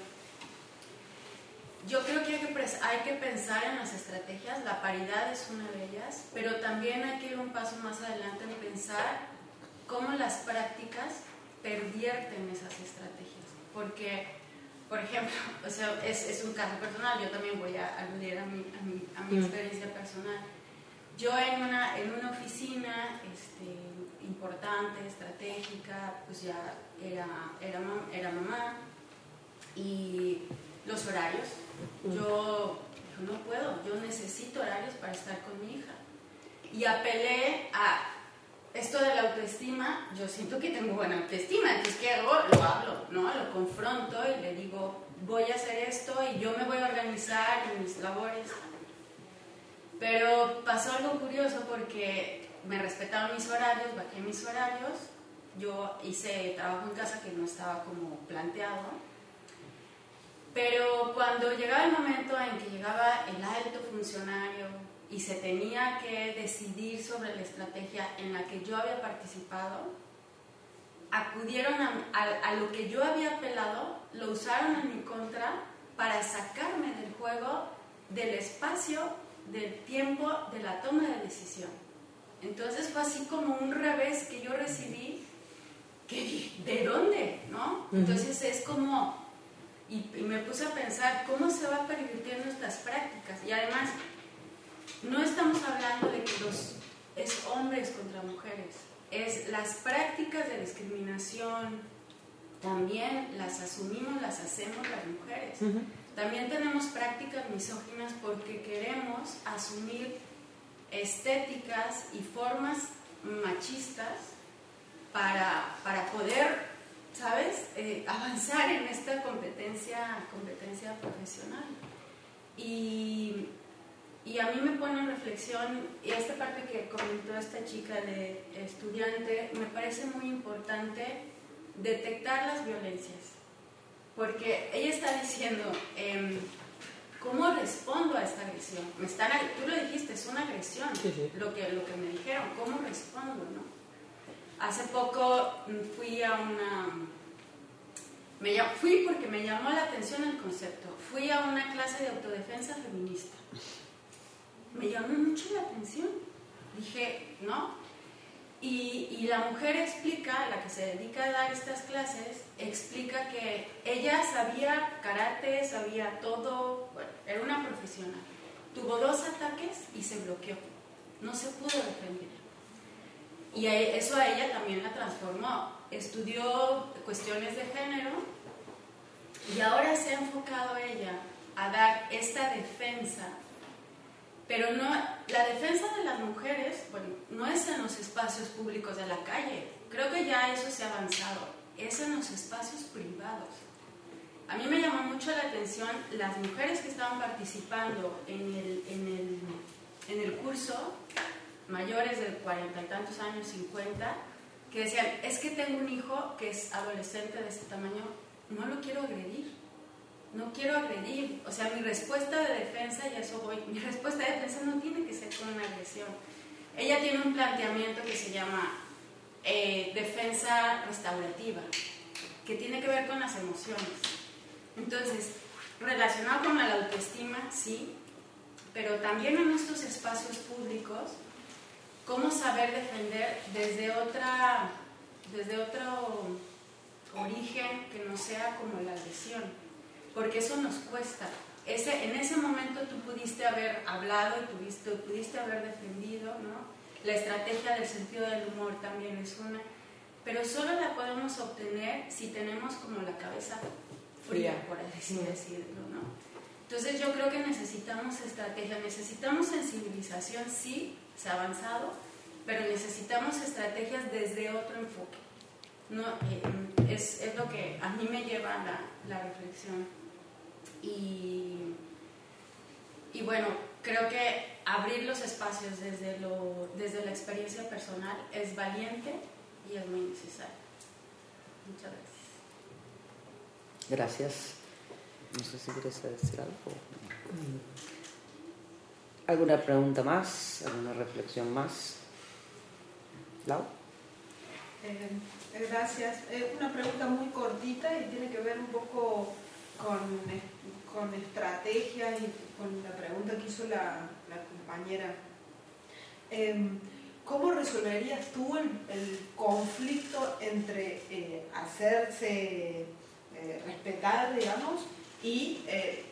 [SPEAKER 4] Yo creo que hay que pensar en las estrategias, la paridad es una de ellas, pero también hay que ir un paso más adelante en pensar cómo las prácticas pervierten esas estrategias, porque, por ejemplo, o sea, es un caso personal, yo también voy a aludir a mi experiencia personal. Yo en una oficina importante, estratégica, pues ya era mamá, y los horarios, yo no puedo, yo necesito horarios para estar con mi hija. Y apelé a esto de la autoestima, yo siento que tengo buena autoestima, entonces ¿qué hago? Lo hablo, ¿no? Lo confronto y le digo, voy a hacer esto y yo me voy a organizar en mis labores. Pero pasó algo curioso porque me respetaron mis horarios, bajé mis horarios, yo hice trabajo en casa que no estaba como planteado. Pero cuando llegaba el momento en que llegaba el alto funcionario y se tenía que decidir sobre la estrategia en la que yo había participado, acudieron a lo que yo había apelado, lo usaron en mi contra para sacarme del juego, del espacio, del tiempo, de la toma de decisión. Entonces fue así como un revés que yo recibí, que dije, ¿de dónde? ¿No? Entonces es como... Y me puse a pensar cómo se va pervirtiendo estas prácticas. Y además, no estamos hablando de que es hombres contra mujeres. Es las prácticas de discriminación, también las asumimos, las hacemos las mujeres. También tenemos prácticas misóginas porque queremos asumir estéticas y formas
[SPEAKER 7] machistas para poder, ¿sabes?, avanzar en esta competencia profesional. Y a mí me pone en reflexión, y esta parte que comentó esta chica de estudiante, me parece muy importante detectar las violencias, porque ella está diciendo, ¿cómo respondo a esta agresión? Tú lo dijiste, es una agresión, sí. Lo que me dijeron, ¿cómo respondo, no? Hace poco fui porque me llamó la atención el concepto. Fui a una clase de autodefensa feminista. Me llamó mucho la atención. Dije, ¿no? Y la mujer explica, la que se dedica a dar estas clases, explica que ella sabía karate, sabía todo, bueno, era una profesional. Tuvo 2 ataques y se bloqueó. No se pudo defender. Y eso a ella también la transformó. Estudió cuestiones de género y ahora se ha enfocado ella a dar esta defensa, pero no, la defensa de las mujeres, bueno, no es en los espacios públicos de la calle. Creo que ya eso se ha avanzado. Es en los espacios privados. A mí me llamó mucho la atención las mujeres que estaban participando en el curso, mayores de 40 y tantos años, 50, que decían, es que tengo un hijo que es adolescente de este tamaño, no lo quiero agredir, o sea, mi respuesta de defensa, y a eso voy, mi respuesta de defensa no tiene que ser con una agresión. Ella tiene un planteamiento que se llama defensa restaurativa, que tiene que ver con las emociones. Entonces, relacionado con la autoestima, sí, pero también en nuestros espacios públicos, cómo saber defender desde otro origen que no sea como la agresión, porque eso nos cuesta. En ese momento tú pudiste haber hablado y pudiste haber defendido, ¿no? La estrategia del sentido del humor también es una, pero solo la podemos obtener si tenemos como la cabeza fría, por así decirlo, ¿no? Entonces yo creo que necesitamos estrategia, necesitamos sensibilización, sí, se ha avanzado, pero necesitamos estrategias desde otro enfoque. No, es lo que a mí me lleva a la reflexión. Y bueno, creo que abrir los espacios desde la experiencia personal es valiente y es muy necesario. Muchas gracias.
[SPEAKER 1] Gracias. No sé si quieres decir algo. ¿Alguna pregunta más? ¿Alguna reflexión más? ¿Lau?
[SPEAKER 8] Gracias. Una pregunta muy cortita y tiene que ver un poco con estrategias y con la pregunta que hizo la compañera. ¿Cómo resolverías tú el conflicto entre hacerse respetar, digamos, y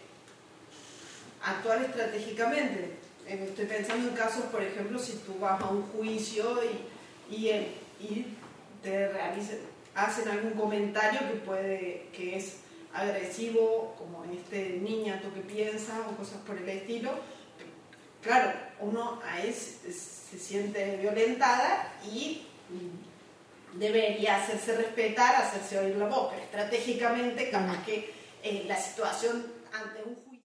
[SPEAKER 8] actuar estratégicamente? Estoy pensando en casos, por ejemplo, si tú vas a un juicio y te hacen algún comentario que es agresivo, como en este niña, ¿tú qué piensas? O cosas por el estilo. Claro, uno ahí se siente violentada y debería hacerse respetar, hacerse oír la voz, pero estratégicamente capaz que la situación ante un